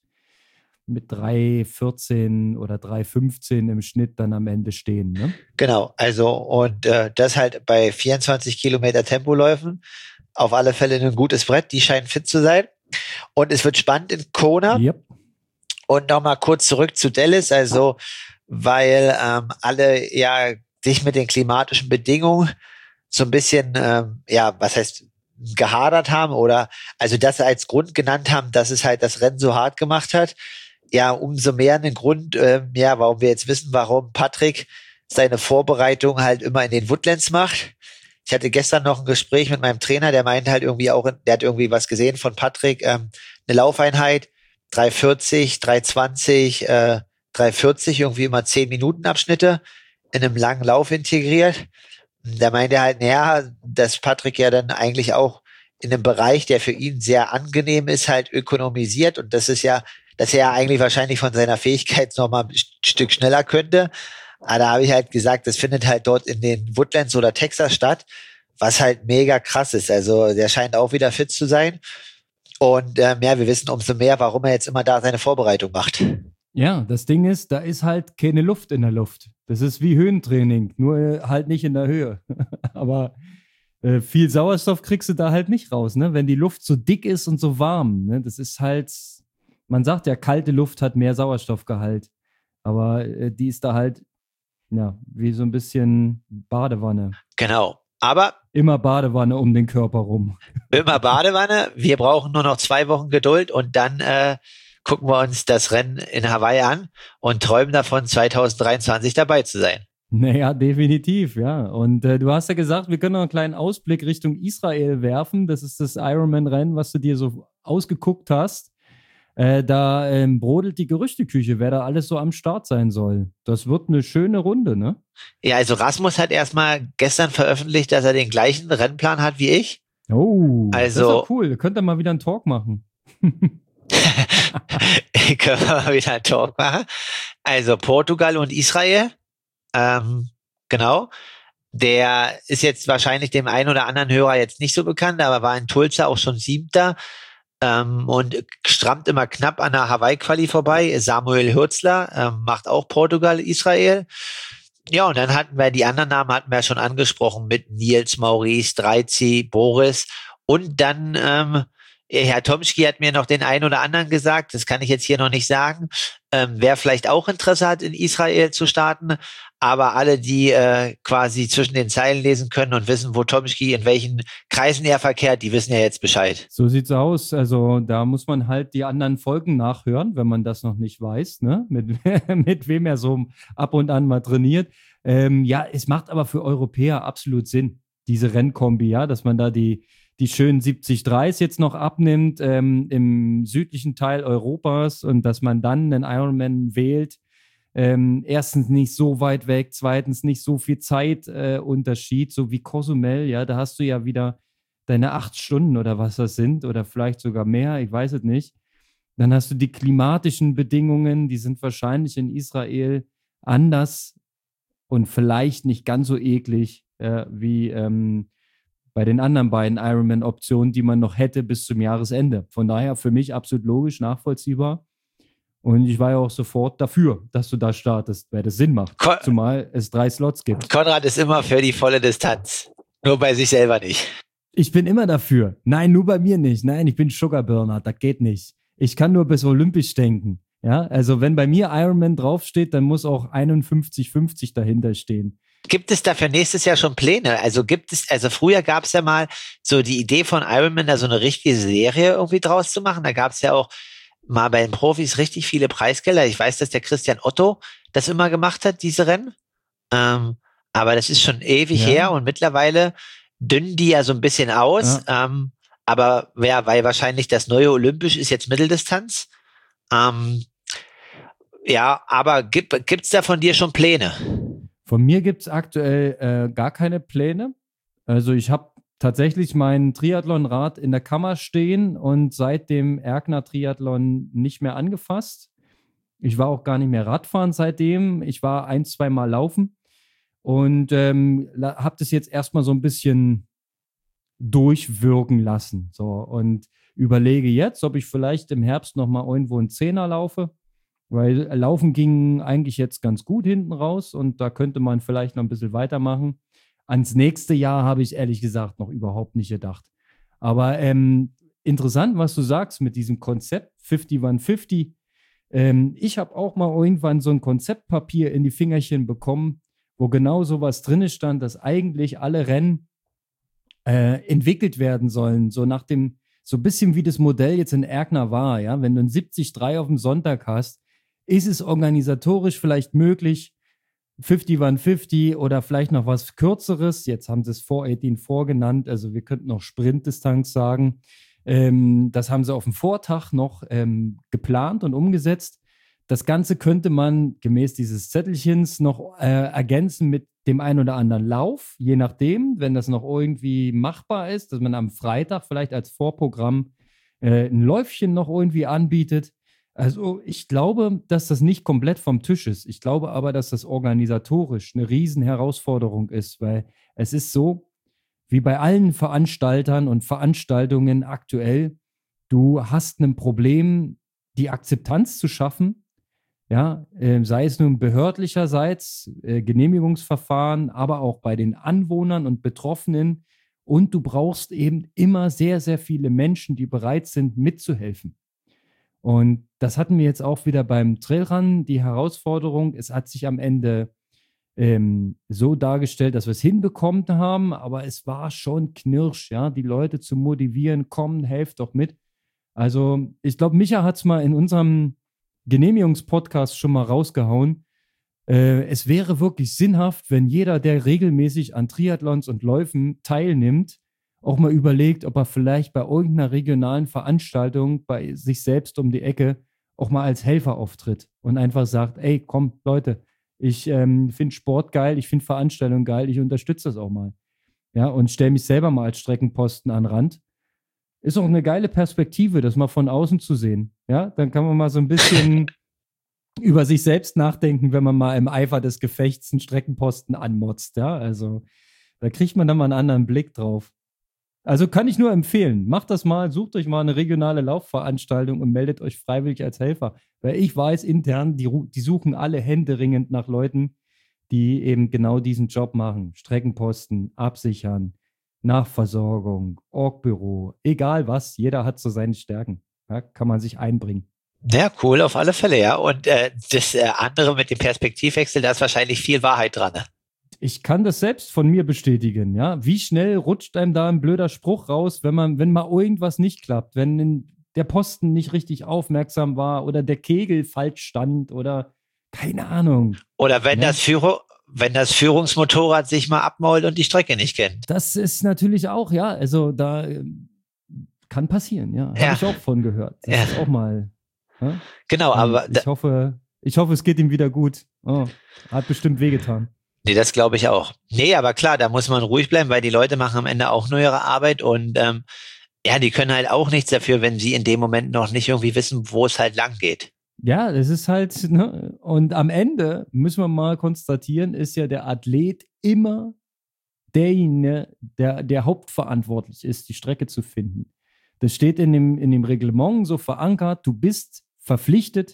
3,14 oder 3,15 im Schnitt dann am Ende stehen. Ne? Genau, also und das halt bei 24 Kilometer Tempoläufen auf alle Fälle ein gutes Brett, die scheinen fit zu sein. Und es wird spannend in Kona. Yep. Und nochmal kurz zurück zu Dallas, also weil alle ja sich mit den klimatischen Bedingungen so ein bisschen, was heißt, gehadert haben oder also das als Grund genannt haben, dass es halt das Rennen so hart gemacht hat. Ja, umso mehr einen Grund, warum wir jetzt wissen, warum Patrick seine Vorbereitung halt immer in den Woodlands macht. Ich hatte gestern noch ein Gespräch mit meinem Trainer, der meinte halt irgendwie auch, der hat irgendwie was gesehen von Patrick, eine Laufeinheit, 3,40, 3,20, 3,40, irgendwie immer 10-Minuten-Abschnitte in einem langen Lauf integriert. Da meinte er halt, dass Patrick ja dann eigentlich auch in einem Bereich, der für ihn sehr angenehm ist, halt ökonomisiert und das ist ja, dass er eigentlich wahrscheinlich von seiner Fähigkeit noch mal ein Stück schneller könnte. Aber da habe ich halt gesagt, das findet halt dort in den Woodlands oder Texas statt, was halt mega krass ist. Also der scheint auch wieder fit zu sein. Und wir wissen umso mehr, warum er jetzt immer da seine Vorbereitung macht. Ja, das Ding ist, da ist halt keine Luft in der Luft. Das ist wie Höhentraining, nur halt nicht in der Höhe. Aber viel Sauerstoff kriegst du da halt nicht raus, ne? Wenn die Luft so dick ist und so warm. Ne? Das ist halt, man sagt ja, kalte Luft hat mehr Sauerstoffgehalt. Aber die ist da halt, ja, wie so ein bisschen Badewanne. Genau. Aber immer Badewanne um den Körper rum. Immer Badewanne. Wir brauchen nur noch 2 Wochen Geduld und dann gucken wir uns das Rennen in Hawaii an und träumen davon, 2023 dabei zu sein. Naja, definitiv, ja. Und du hast ja gesagt, wir können noch einen kleinen Ausblick Richtung Israel werfen. Das ist das Ironman-Rennen, was du dir so ausgeguckt hast. Da brodelt die Gerüchteküche, wer da alles so am Start sein soll. Das wird eine schöne Runde, ne? Ja, also Rasmus hat erstmal gestern veröffentlicht, dass er den gleichen Rennplan hat wie ich. Oh, das ist Also doch cool. Könnt ihr mal wieder einen Talk machen. können wir mal wieder einen Talk machen. Also Portugal und Israel. Genau. Der ist jetzt wahrscheinlich dem einen oder anderen Hörer jetzt nicht so bekannt, aber war in Tulsa auch schon 7. Und strammt immer knapp an der Hawaii-Quali vorbei. Samuel Hürzler macht auch Portugal, Israel. Ja, und dann hatten wir die anderen Namen hatten wir schon angesprochen mit Nils, Maurice, Dreizi, Boris und dann Herr Tomski hat mir noch den einen oder anderen gesagt, das kann ich jetzt hier noch nicht sagen, wer vielleicht auch Interesse hat, in Israel zu starten, aber alle, die quasi zwischen den Zeilen lesen können und wissen, wo Tomski, in welchen Kreisen er verkehrt, die wissen ja jetzt Bescheid. So sieht's aus. Also da muss man halt die anderen Folgen nachhören, wenn man das noch nicht weiß, ne? Mit wem er so ab und an mal trainiert. Ja, es macht aber für Europäer absolut Sinn, diese Rennkombi, ja, dass man da die schönen 70-3s jetzt noch abnimmt im südlichen Teil Europas und dass man dann einen Ironman wählt. Erstens nicht so weit weg, zweitens nicht so viel Zeitunterschied, so wie Cozumel, ja, da hast du ja wieder deine 8 Stunden oder was das sind oder vielleicht sogar mehr, ich weiß es nicht. Dann hast du die klimatischen Bedingungen, die sind wahrscheinlich in Israel anders und vielleicht nicht ganz so eklig wie bei den anderen beiden Ironman-Optionen, die man noch hätte bis zum Jahresende. Von daher für mich absolut logisch, nachvollziehbar. Und ich war ja auch sofort dafür, dass du da startest, weil das Sinn macht. Zumal es 3 Slots gibt. Konrad ist immer für die volle Distanz. Nur bei sich selber nicht. Ich bin immer dafür. Nein, nur bei mir nicht. Nein, ich bin Sugarburner. Das geht nicht. Ich kann nur bis olympisch denken. Ja, also wenn bei mir Ironman draufsteht, dann muss auch 51,50 dahinter stehen. Gibt es dafür nächstes Jahr schon Pläne? Also früher gab es ja mal so die Idee von Ironman, da so eine richtige Serie irgendwie draus zu machen. Da gab es ja auch mal bei den Profis richtig viele Preisgelder. Ich weiß, dass der Christian Otto das immer gemacht hat, diese Rennen. Aber das ist schon ewig her und mittlerweile dünnen die ja so ein bisschen aus. Ja. Aber weil wahrscheinlich das neue Olympisch ist jetzt Mitteldistanz. Ja, aber gibt's da von dir schon Pläne? Von mir gibt's aktuell gar keine Pläne. Also ich habe tatsächlich mein Triathlonrad in der Kammer stehen und seit dem Erkner-Triathlon nicht mehr angefasst. Ich war auch gar nicht mehr Radfahren seitdem. Ich war 1-2 Mal laufen und habe das jetzt erstmal so ein bisschen durchwirken lassen. So, und überlege jetzt, ob ich vielleicht im Herbst nochmal irgendwo einen 10er laufe, weil Laufen ging eigentlich jetzt ganz gut hinten raus und da könnte man vielleicht noch ein bisschen weitermachen. Ans nächste Jahr habe ich ehrlich gesagt noch überhaupt nicht gedacht. Aber interessant, was du sagst mit diesem Konzept 5150. Ich habe auch mal irgendwann so ein Konzeptpapier in die Fingerchen bekommen, wo genau sowas drin stand, dass eigentlich alle Rennen entwickelt werden sollen, so nach dem, so ein bisschen wie das Modell jetzt in Erkner war, ja, wenn du ein 73 auf dem Sonntag hast, ist es organisatorisch vielleicht möglich, 5150 oder vielleicht noch was Kürzeres, jetzt haben sie es 418 vorgenannt, also wir könnten noch Sprintdistanz sagen, das haben sie auf dem Vortag noch geplant und umgesetzt. Das Ganze könnte man gemäß dieses Zettelchens noch ergänzen mit dem einen oder anderen Lauf, je nachdem, wenn das noch irgendwie machbar ist, dass man am Freitag vielleicht als Vorprogramm ein Läufchen noch irgendwie anbietet. Also ich glaube, dass das nicht komplett vom Tisch ist. Ich glaube aber, dass das organisatorisch eine Riesenherausforderung ist, weil es ist so, wie bei allen Veranstaltern und Veranstaltungen aktuell, du hast ein Problem, die Akzeptanz zu schaffen, ja, sei es nun behördlicherseits, Genehmigungsverfahren, aber auch bei den Anwohnern und Betroffenen. Und du brauchst eben immer sehr, sehr viele Menschen, die bereit sind, mitzuhelfen. Und das hatten wir jetzt auch wieder beim Trailrun, die Herausforderung. Es hat sich am Ende so dargestellt, dass wir es hinbekommen haben, aber es war schon Knirsch, ja, die Leute zu motivieren, kommen, helft doch mit. Also ich glaube, Micha hat es mal in unserem Genehmigungspodcast schon mal rausgehauen. Es wäre wirklich sinnhaft, wenn jeder, der regelmäßig an Triathlons und Läufen teilnimmt auch mal überlegt, ob er vielleicht bei irgendeiner regionalen Veranstaltung bei sich selbst um die Ecke auch mal als Helfer auftritt und einfach sagt, ey, komm, Leute, ich finde Sport geil, ich finde Veranstaltungen geil, ich unterstütze das auch mal. Ja, und stelle mich selber mal als Streckenposten an den Rand. Ist auch eine geile Perspektive, das mal von außen zu sehen. Ja, dann kann man mal so ein bisschen über sich selbst nachdenken, wenn man mal im Eifer des Gefechts einen Streckenposten anmotzt. Ja, also da kriegt man dann mal einen anderen Blick drauf. Also kann ich nur empfehlen. Macht das mal, sucht euch mal eine regionale Laufveranstaltung und meldet euch freiwillig als Helfer. Weil ich weiß intern, die suchen alle händeringend nach Leuten, die eben genau diesen Job machen. Streckenposten, absichern, Nachversorgung, Orgbüro, egal was, jeder hat so seine Stärken. Ja, kann man sich einbringen. Ja, cool, auf alle Fälle, ja. Und das andere mit dem Perspektivwechsel, da ist wahrscheinlich viel Wahrheit dran. Ne? Ich kann das selbst von mir bestätigen, ja. Wie schnell rutscht einem da ein blöder Spruch raus, wenn mal irgendwas nicht klappt, wenn der Posten nicht richtig aufmerksam war oder der Kegel falsch stand oder keine Ahnung. Oder wenn das Führungsmotorrad sich mal abmault und die Strecke nicht kennt. Das ist natürlich auch, ja, also da kann passieren, ja. Habe ich auch von gehört. Das ist auch mal. Ja? Genau, aber ich hoffe, es geht ihm wieder gut. Oh, hat bestimmt wehgetan. Nee, das glaube ich auch. Nee, aber klar, da muss man ruhig bleiben, weil die Leute machen am Ende auch nur ihre Arbeit und ja, die können halt auch nichts dafür, wenn sie in dem Moment noch nicht irgendwie wissen, wo es halt lang geht. Ja, das ist halt, ne? Und am Ende müssen wir mal konstatieren, ist ja der Athlet immer derjenige, der hauptverantwortlich ist, die Strecke zu finden. Das steht in dem Reglement so verankert, du bist verpflichtet,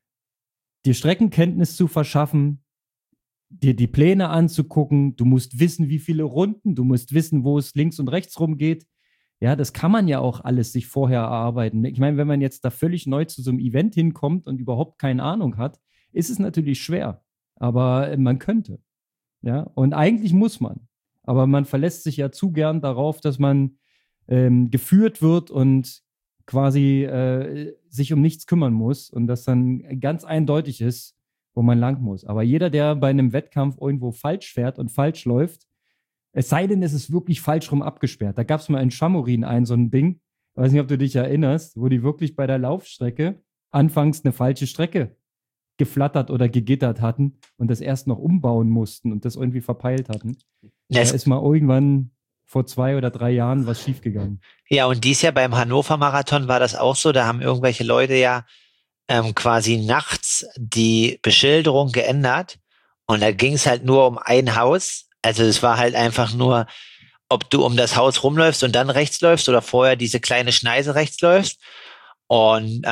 dir Streckenkenntnis zu verschaffen, dir die Pläne anzugucken, du musst wissen, wie viele Runden, du musst wissen, wo es links und rechts rum geht. Ja, das kann man ja auch alles sich vorher erarbeiten. Ich meine, wenn man jetzt da völlig neu zu so einem Event hinkommt und überhaupt keine Ahnung hat, ist es natürlich schwer. Aber man könnte. Ja, und eigentlich muss man. Aber man verlässt sich ja zu gern darauf, dass man geführt wird und quasi sich um nichts kümmern muss und das dann ganz eindeutig ist, wo man lang muss. Aber jeder, der bei einem Wettkampf irgendwo falsch fährt und falsch läuft, es sei denn, es ist wirklich falsch rum abgesperrt. Da gab es mal in Chamorin so ein Ding, ich weiß nicht, ob du dich erinnerst, wo die wirklich bei der Laufstrecke anfangs eine falsche Strecke geflattert oder gegittert hatten und das erst noch umbauen mussten und das irgendwie verpeilt hatten. Da ist mal irgendwann vor 2 oder 3 Jahren was schiefgegangen. Ja, und dies Jahr beim Hannover Marathon war das auch so. Da haben irgendwelche Leute ja quasi nachts die Beschilderung geändert und da ging es halt nur um ein Haus. Also es war halt einfach nur, ob du um das Haus rumläufst und dann rechts läufst oder vorher diese kleine Schneise rechts läufst. Und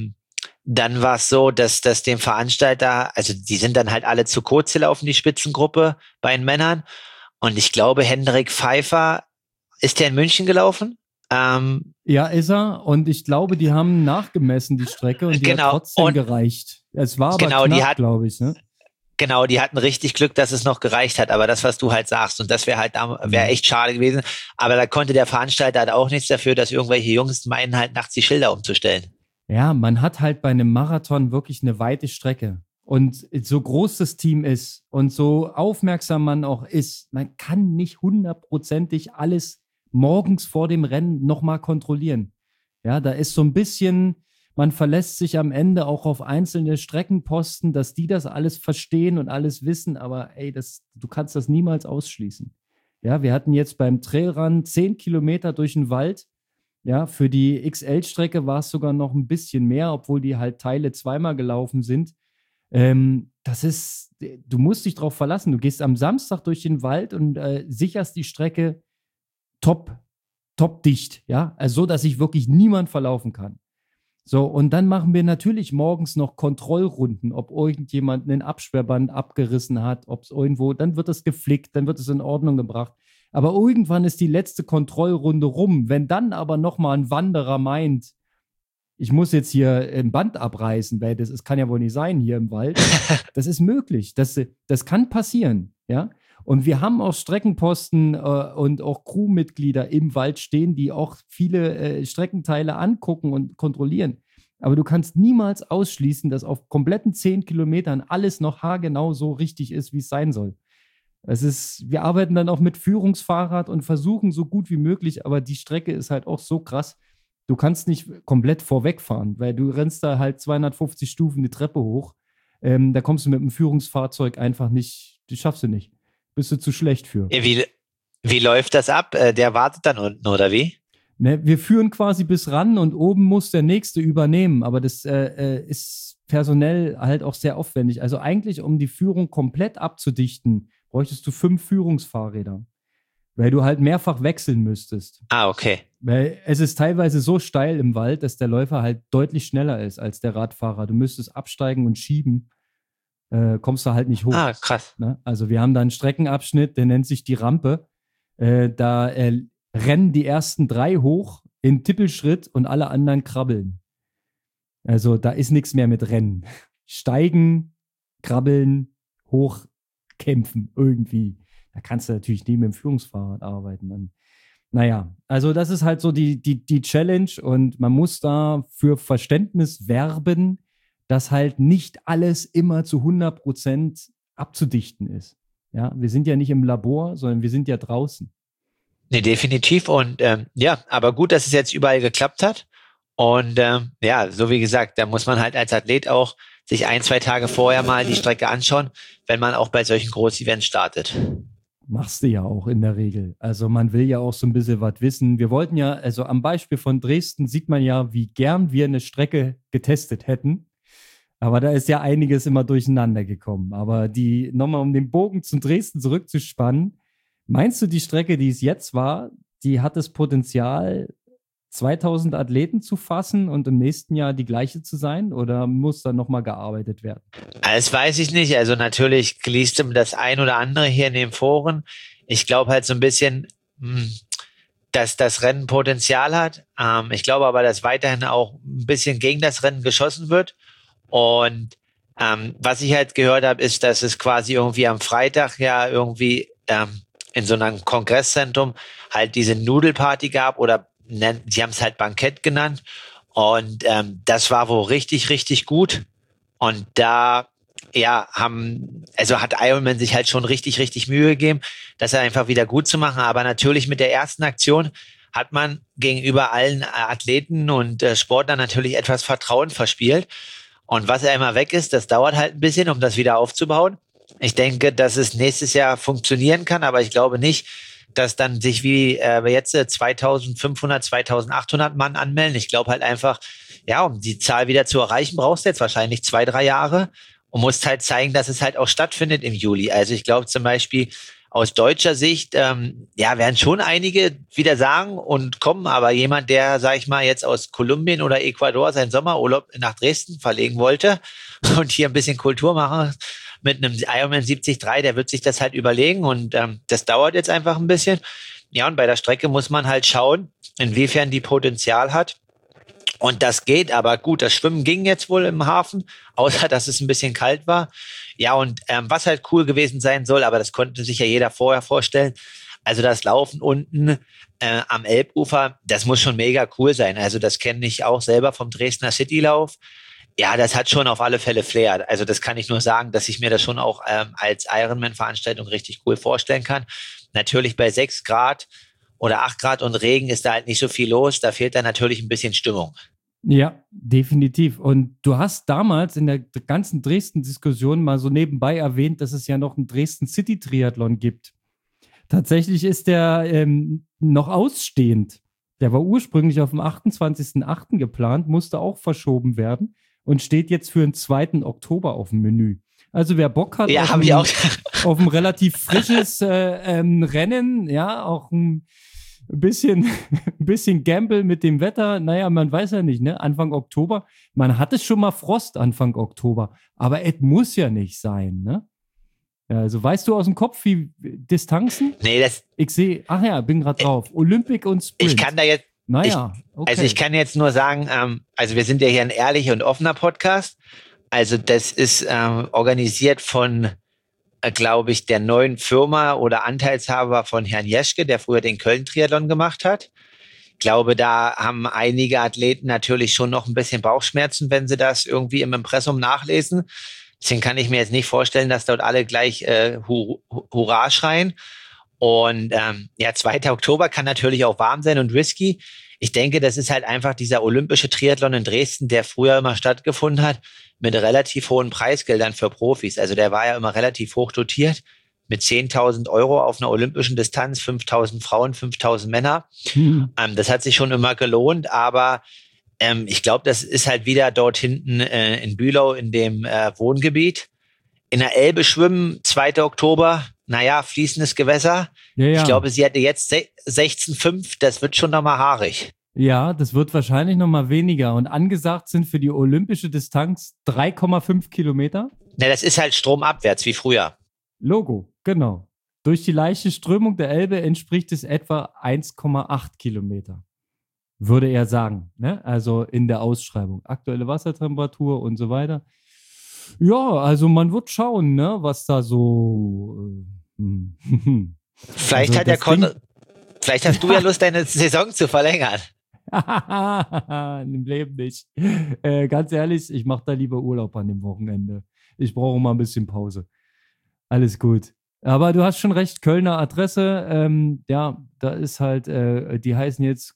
dann war es so, dass dem Veranstalter, also die sind dann halt alle zu kurz gelaufen, die Spitzengruppe bei den Männern. Und ich glaube, Hendrik Pfeiffer, ist der in München gelaufen? Ja, ist er. Und ich glaube, die haben nachgemessen, die Strecke, und die hat trotzdem gereicht. Es war aber knapp, glaube ich. Ne? Genau, die hatten richtig Glück, dass es noch gereicht hat. Aber das, was du halt sagst, und das wäre echt schade gewesen. Aber da konnte der Veranstalter halt auch nichts dafür, dass irgendwelche Jungs meinen, halt nachts die Schilder umzustellen. Ja, man hat halt bei einem Marathon wirklich eine weite Strecke. Und so groß das Team ist und so aufmerksam man auch ist, man kann nicht 100%ig alles morgens vor dem Rennen nochmal kontrollieren. Ja, da ist so ein bisschen, man verlässt sich am Ende auch auf einzelne Streckenposten, dass die das alles verstehen und alles wissen, aber ey, du kannst das niemals ausschließen. Ja, wir hatten jetzt beim Trailrun 10 Kilometer durch den Wald. Ja, für die XL-Strecke war es sogar noch ein bisschen mehr, obwohl die halt Teile zweimal gelaufen sind. Du musst dich darauf verlassen. Du gehst am Samstag durch den Wald und sicherst die Strecke top dicht, ja, also so, dass sich wirklich niemand verlaufen kann. So, und dann machen wir natürlich morgens noch Kontrollrunden, ob irgendjemand einen Absperrband abgerissen hat, ob es irgendwo, dann wird es geflickt, dann wird es in Ordnung gebracht. Aber irgendwann ist die letzte Kontrollrunde rum. Wenn dann aber nochmal ein Wanderer meint, ich muss jetzt hier ein Band abreißen, weil das kann ja wohl nicht sein hier im Wald. Das ist möglich. Das kann passieren, ja. Und wir haben auch Streckenposten und auch Crewmitglieder im Wald stehen, die auch viele Streckenteile angucken und kontrollieren. Aber du kannst niemals ausschließen, dass auf kompletten 10 Kilometern alles noch haargenau so richtig ist, wie es sein soll. Wir arbeiten dann auch mit Führungsfahrrad und versuchen so gut wie möglich, aber die Strecke ist halt auch so krass. Du kannst nicht komplett vorwegfahren, weil du rennst da halt 250 Stufen die Treppe hoch. Da kommst du mit dem Führungsfahrzeug einfach nicht, die schaffst du nicht. Bist du zu schlecht für. Wie läuft das ab? Der wartet dann unten, oder wie? Ne, wir führen quasi bis ran und oben muss der Nächste übernehmen, aber das ist personell halt auch sehr aufwendig. Also eigentlich, um die Führung komplett abzudichten, bräuchtest du 5 Führungsfahrräder, weil du halt mehrfach wechseln müsstest. Ah, okay. Weil es ist teilweise so steil im Wald, dass der Läufer halt deutlich schneller ist als der Radfahrer. Du müsstest absteigen und schieben, kommst du halt nicht hoch. Ah, krass. Ne? Also wir haben da einen Streckenabschnitt, der nennt sich die Rampe. Da rennen die ersten 3 hoch in Tippelschritt und alle anderen krabbeln. Also da ist nichts mehr mit Rennen. Steigen, krabbeln, hochkämpfen irgendwie. Da kannst du natürlich nie mit dem Führungsfahrrad arbeiten. Und, naja, also das ist halt so die Challenge und man muss da für Verständnis werben, dass halt nicht alles immer zu 100% abzudichten ist. Ja, wir sind ja nicht im Labor, sondern wir sind ja draußen. Nee, definitiv. Und ja, aber gut, dass es jetzt überall geklappt hat. Und ja, so wie gesagt, da muss man halt als Athlet auch sich 1-2 Tage vorher mal die Strecke anschauen, wenn man auch bei solchen Groß-Events startet. Machst du ja auch in der Regel. Also man will ja auch so ein bisschen was wissen. Wir wollten ja, also am Beispiel von Dresden sieht man ja, wie gern wir eine Strecke getestet hätten. Aber da ist ja einiges immer durcheinander gekommen. Aber nochmal um den Bogen zum Dresden zurückzuspannen, meinst du, die Strecke, die es jetzt war, die hat das Potenzial, 2000 Athleten zu fassen und im nächsten Jahr die gleiche zu sein? Oder muss da nochmal gearbeitet werden? Das weiß ich nicht. Also natürlich liest du das ein oder andere hier in den Foren. Ich glaube halt so ein bisschen, dass das Rennen Potenzial hat. Ich glaube aber, dass weiterhin auch ein bisschen gegen das Rennen geschossen wird. Und was ich halt gehört habe, ist, dass es quasi irgendwie am Freitag ja irgendwie in so einem Kongresszentrum halt diese Nudelparty gab oder sie haben es halt Bankett genannt. Und das war wohl richtig, richtig gut. Und da ja, hat Ironman sich halt schon richtig, richtig Mühe gegeben, das einfach wieder gut zu machen. Aber natürlich mit der ersten Aktion hat man gegenüber allen Athleten und Sportlern natürlich etwas Vertrauen verspielt. Und was ja immer weg ist, das dauert halt ein bisschen, um das wieder aufzubauen. Ich denke, dass es nächstes Jahr funktionieren kann, aber ich glaube nicht, dass dann sich wie jetzt 2500, 2800 Mann anmelden. Ich glaube halt einfach, ja, um die Zahl wieder zu erreichen, brauchst du jetzt wahrscheinlich 2-3 Jahre und musst halt zeigen, dass es halt auch stattfindet im Juli. Also ich glaube zum Beispiel aus deutscher Sicht, werden schon einige wieder sagen und kommen, aber jemand, der, sag ich mal, jetzt aus Kolumbien oder Ecuador seinen Sommerurlaub nach Dresden verlegen wollte und hier ein bisschen Kultur machen mit einem Ironman 73, der wird sich das halt überlegen und das dauert jetzt einfach ein bisschen. Ja, und bei der Strecke muss man halt schauen, inwiefern die Potenzial hat. Und das geht, aber gut, das Schwimmen ging jetzt wohl im Hafen, außer dass es ein bisschen kalt war. Ja, und was halt cool gewesen sein soll, aber das konnte sich ja jeder vorher vorstellen, also das Laufen unten am Elbufer, das muss schon mega cool sein. Also das kenne ich auch selber vom Dresdner Citylauf. Ja, das hat schon auf alle Fälle Flair. Also das kann ich nur sagen, dass ich mir das schon auch als Ironman-Veranstaltung richtig cool vorstellen kann. Natürlich bei 6 Grad oder 8 Grad und Regen ist da halt nicht so viel los. Da fehlt dann natürlich ein bisschen Stimmung. Ja, definitiv. Und du hast damals in der ganzen Dresden-Diskussion mal so nebenbei erwähnt, dass es ja noch einen Dresden-City-Triathlon gibt. Tatsächlich ist der noch ausstehend. Der war ursprünglich auf dem 28.08. geplant, musste auch verschoben werden und steht jetzt für den 2. Oktober auf dem Menü. Also wer Bock hat ja, auf ein relativ frisches Rennen, ja, auch ein bisschen Gamble mit dem Wetter, naja, man weiß ja nicht, ne? Anfang Oktober, man hatte schon mal Frost Anfang Oktober, aber es muss ja nicht sein, ne? Ja, also weißt du aus dem Kopf, wie Distanzen? Nee, ich sehe, ach ja, bin gerade drauf, Olympic und Sprint. Ich kann da jetzt, naja, okay. Also ich kann jetzt nur sagen, also wir sind ja hier ein ehrlicher und offener Podcast, also das ist organisiert von glaube ich, der neuen Firma oder Anteilshaber von Herrn Jeschke, der früher den Köln-Triathlon gemacht hat. Ich glaube, da haben einige Athleten natürlich schon noch ein bisschen Bauchschmerzen, wenn sie das irgendwie im Impressum nachlesen. Deswegen kann ich mir jetzt nicht vorstellen, dass dort alle gleich Hurra schreien. Und ja, 2. Oktober kann natürlich auch warm sein und risky. Ich denke, das ist halt einfach dieser olympische Triathlon in Dresden, der früher immer stattgefunden hat, mit relativ hohen Preisgeldern für Profis. Also der war ja immer relativ hoch dotiert mit 10.000 Euro auf einer olympischen Distanz, 5.000 Frauen, 5.000 Männer. Das hat sich schon immer gelohnt, aber ich glaube, das ist halt wieder dort hinten in Bülow in dem Wohngebiet. In der Elbe schwimmen, 2. Oktober, naja, fließendes Gewässer. Ja, ja. Ich glaube, sie hatte jetzt 16,5, das wird schon nochmal haarig. Ja, das wird wahrscheinlich nochmal weniger. Und angesagt sind für die olympische Distanz 3,5 Kilometer. Na, das ist halt stromabwärts wie früher. Logo, genau. Durch die leichte Strömung der Elbe entspricht es etwa 1,8 Kilometer, würde er sagen. Ne? Also in der Ausschreibung. Aktuelle Wassertemperatur und so weiter. Ja, also man wird schauen, ne, was da so. Vielleicht Also hat der das Ding- vielleicht hast du ja Lust, deine Saison zu verlängern. Im Leben nicht. Ganz ehrlich, ich mache da lieber Urlaub an dem Wochenende. Ich brauche mal ein bisschen Pause. Alles gut. Aber du hast schon recht, Kölner Adresse, ja, da ist halt, die heißen jetzt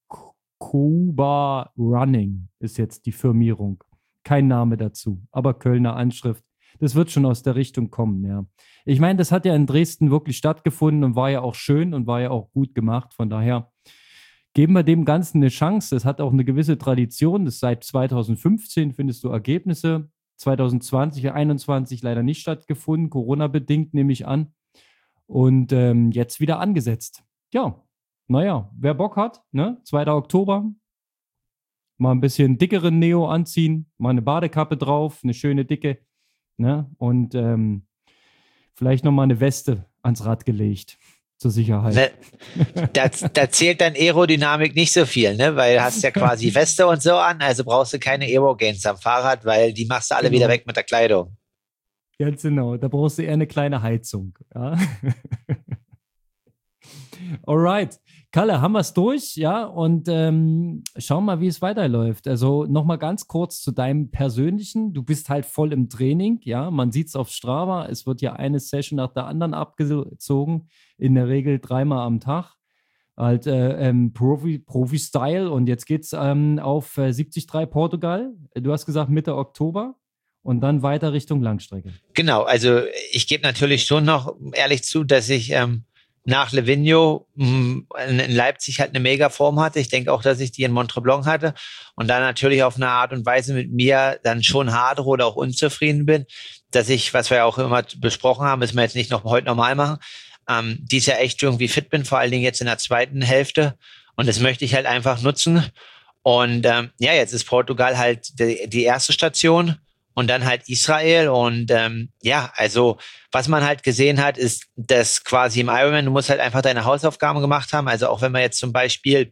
Kuba Running, ist jetzt die Firmierung. Kein Name dazu, aber Kölner Anschrift. Das wird schon aus der Richtung kommen, ja. Ich meine, das hat ja in Dresden wirklich stattgefunden und war ja auch schön und war ja auch gut gemacht. Von daher geben wir dem Ganzen eine Chance. Es hat auch eine gewisse Tradition. Das seit 2015 findest du Ergebnisse. 2020, 2021 leider nicht stattgefunden, Corona-bedingt nehme ich an. Und jetzt wieder angesetzt. Ja, naja, wer Bock hat, ne? 2. Oktober, mal ein bisschen dickeren Neo anziehen, mal eine Badekappe drauf, eine schöne dicke, ne? Und vielleicht nochmal eine Weste ans Rad gelegt, zur Sicherheit. Da zählt dann Aerodynamik nicht so viel, ne? Weil du hast ja quasi Weste und so an, also brauchst du keine Aerogains am Fahrrad, weil die machst du alle wieder weg mit der Kleidung. Ganz genau, da brauchst du eher eine kleine Heizung. Ja? Alright, Kalle, haben wir es durch, ja? Und schauen mal, wie es weiterläuft. Also nochmal ganz kurz zu deinem Persönlichen. Du bist halt voll im Training, ja? Man sieht es auf Strava. Es wird ja eine Session nach der anderen abgezogen. In der Regel 3-mal am Tag. Halt Profi-Style. Und jetzt geht's auf 73 Portugal. Du hast gesagt Mitte Oktober. Und dann weiter Richtung Langstrecke. Genau, also ich gebe natürlich schon noch ehrlich zu, dass ich nach Livigno in Leipzig halt eine mega Form hatte. Ich denke auch, dass ich die in Montreblanc hatte und dann natürlich auf eine Art und Weise mit mir dann schon hadere oder auch unzufrieden bin, dass ich, was wir ja auch immer besprochen haben, müssen wir jetzt nicht noch heute normal machen, dies Jahr echt irgendwie fit bin, vor allen Dingen jetzt in der zweiten Hälfte und das möchte ich halt einfach nutzen und ja, jetzt ist Portugal halt die erste Station. Und dann halt Israel und ja, also was man halt gesehen hat, ist, dass quasi im Ironman, du musst halt einfach deine Hausaufgaben gemacht haben. Also auch wenn wir jetzt zum Beispiel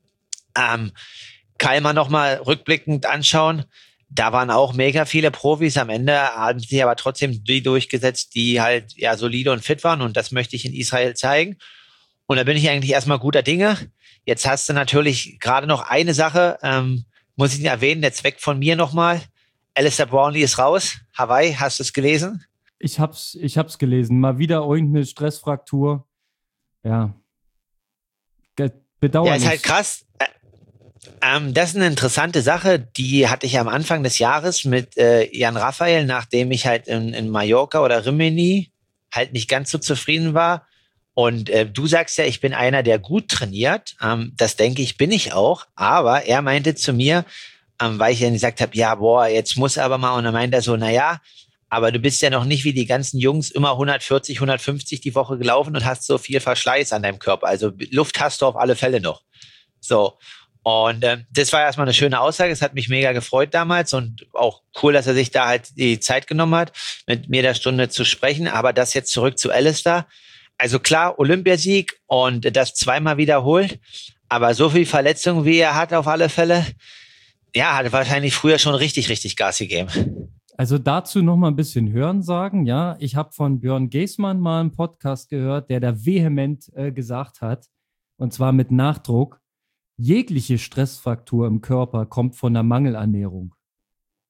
Kalmar nochmal rückblickend anschauen, da waren auch mega viele Profis. Am Ende haben sich aber trotzdem die durchgesetzt, die halt ja solide und fit waren und das möchte ich in Israel zeigen. Und da bin ich eigentlich erstmal guter Dinge. Jetzt hast du natürlich gerade noch eine Sache, muss ich erwähnen, der Zweck von mir nochmal. Alistair Brownlee ist raus. Hawaii, hast du es gelesen? Ich hab's gelesen. Mal wieder irgendeine Stressfraktur. Ja. Bedauerlich. Ja, ist halt krass. Das ist eine interessante Sache. Die hatte ich am Anfang des Jahres mit Jan Raphael, nachdem ich halt in Mallorca oder Rimini halt nicht ganz so zufrieden war. Und du sagst ja, ich bin einer, der gut trainiert. Das denke ich, bin ich auch. Aber er meinte zu mir, weil ich dann gesagt habe, ja, boah, jetzt muss aber mal. Und dann meint er so, naja, aber du bist ja noch nicht wie die ganzen Jungs immer 140, 150 die Woche gelaufen und hast so viel Verschleiß an deinem Körper. Also Luft hast du auf alle Fälle noch. So. Und das war erstmal eine schöne Aussage. Es hat mich mega gefreut damals und auch cool, dass er sich da halt die Zeit genommen hat, mit mir der Stunde zu sprechen. Aber das jetzt zurück zu Alistair. Also klar, Olympiasieg und das 2-mal wiederholt. Aber so viel Verletzungen, wie er hat auf alle Fälle, ja, hat wahrscheinlich früher schon richtig, richtig Gas gegeben. Also dazu noch mal ein bisschen Hören sagen. Ja, ich habe von Björn Geßmann mal einen Podcast gehört, der da vehement gesagt hat, und zwar mit Nachdruck, jegliche Stressfraktur im Körper kommt von der Mangelernährung.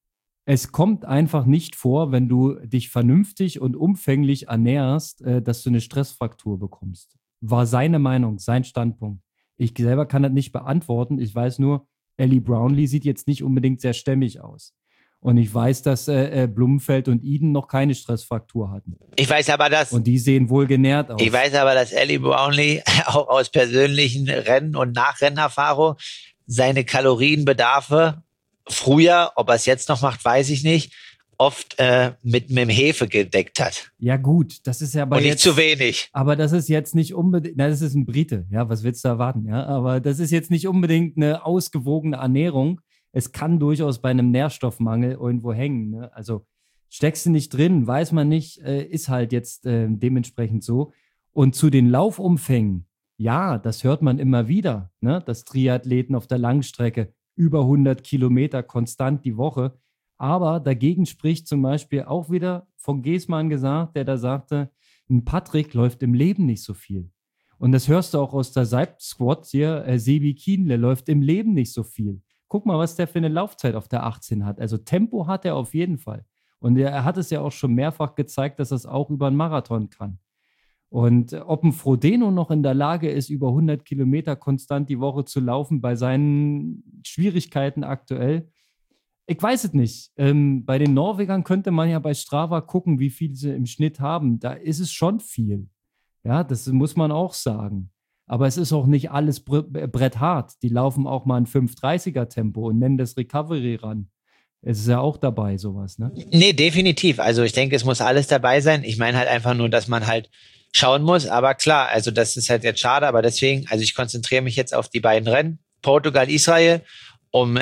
Es kommt einfach nicht vor, wenn du dich vernünftig und umfänglich ernährst, dass du eine Stressfraktur bekommst. War seine Meinung, sein Standpunkt. Ich selber kann das nicht beantworten. Ich weiß nur, Ellie Brownlee sieht jetzt nicht unbedingt sehr stämmig aus. Und ich weiß, dass Blumenfeld und Eden noch keine Stressfraktur hatten. Ich weiß aber, und die sehen wohl genährt aus. Ich weiß aber, dass Ellie Brownlee auch aus persönlichen Rennen- und Nachrennerfahrung seine Kalorienbedarfe früher, ob er es jetzt noch macht, weiß ich nicht, oft mit dem Hefe gedeckt hat. Ja gut, das ist ja aber und nicht jetzt, zu wenig. Aber das ist jetzt nicht unbedingt, das ist ein Brite, ja, was willst du erwarten, ja, aber das ist jetzt nicht unbedingt eine ausgewogene Ernährung. Es kann durchaus bei einem Nährstoffmangel irgendwo hängen, ne? Also steckst du nicht drin, weiß man nicht, ist halt jetzt dementsprechend so. Und zu den Laufumfängen, ja, das hört man immer wieder, ne? Dass Triathleten auf der Langstrecke über 100 Kilometer konstant die Woche. Aber dagegen spricht zum Beispiel auch wieder von Geßmann gesagt, der da sagte, ein Patrick läuft im Leben nicht so viel. Und das hörst du auch aus der Squad hier, Sebi Kienle läuft im Leben nicht so viel. Guck mal, was der für eine Laufzeit auf der 18 hat. Also Tempo hat er auf jeden Fall. Und er hat es ja auch schon mehrfach gezeigt, dass er es auch über einen Marathon kann. Und ob ein Frodeno noch in der Lage ist, über 100 Kilometer konstant die Woche zu laufen bei seinen Schwierigkeiten aktuell, ich weiß es nicht. Bei den Norwegern könnte man ja bei Strava gucken, wie viel sie im Schnitt haben. Da ist es schon viel. Ja, das muss man auch sagen. Aber es ist auch nicht alles bretthart. Die laufen auch mal ein 5:30er Tempo und nennen das Recovery Run. Es ist ja auch dabei, sowas, ne? Nee, definitiv. Also ich denke, es muss alles dabei sein. Ich meine halt einfach nur, dass man halt schauen muss. Aber klar, also das ist halt jetzt schade. Aber deswegen, also ich konzentriere mich jetzt auf die beiden Rennen. Portugal, Israel, um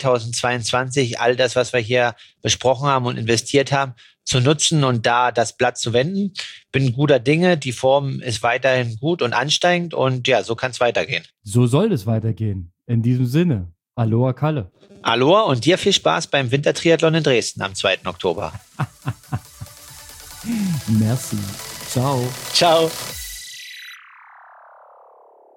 2022 all das, was wir hier besprochen haben und investiert haben, zu nutzen und da das Blatt zu wenden. Bin guter Dinge. Die Form ist weiterhin gut und ansteigend. Und ja, so kann es weitergehen. So soll es weitergehen. In diesem Sinne. Aloha Kalle. Aloha und dir viel Spaß beim Wintertriathlon in Dresden am 2. Oktober. Merci. Ciao. Ciao.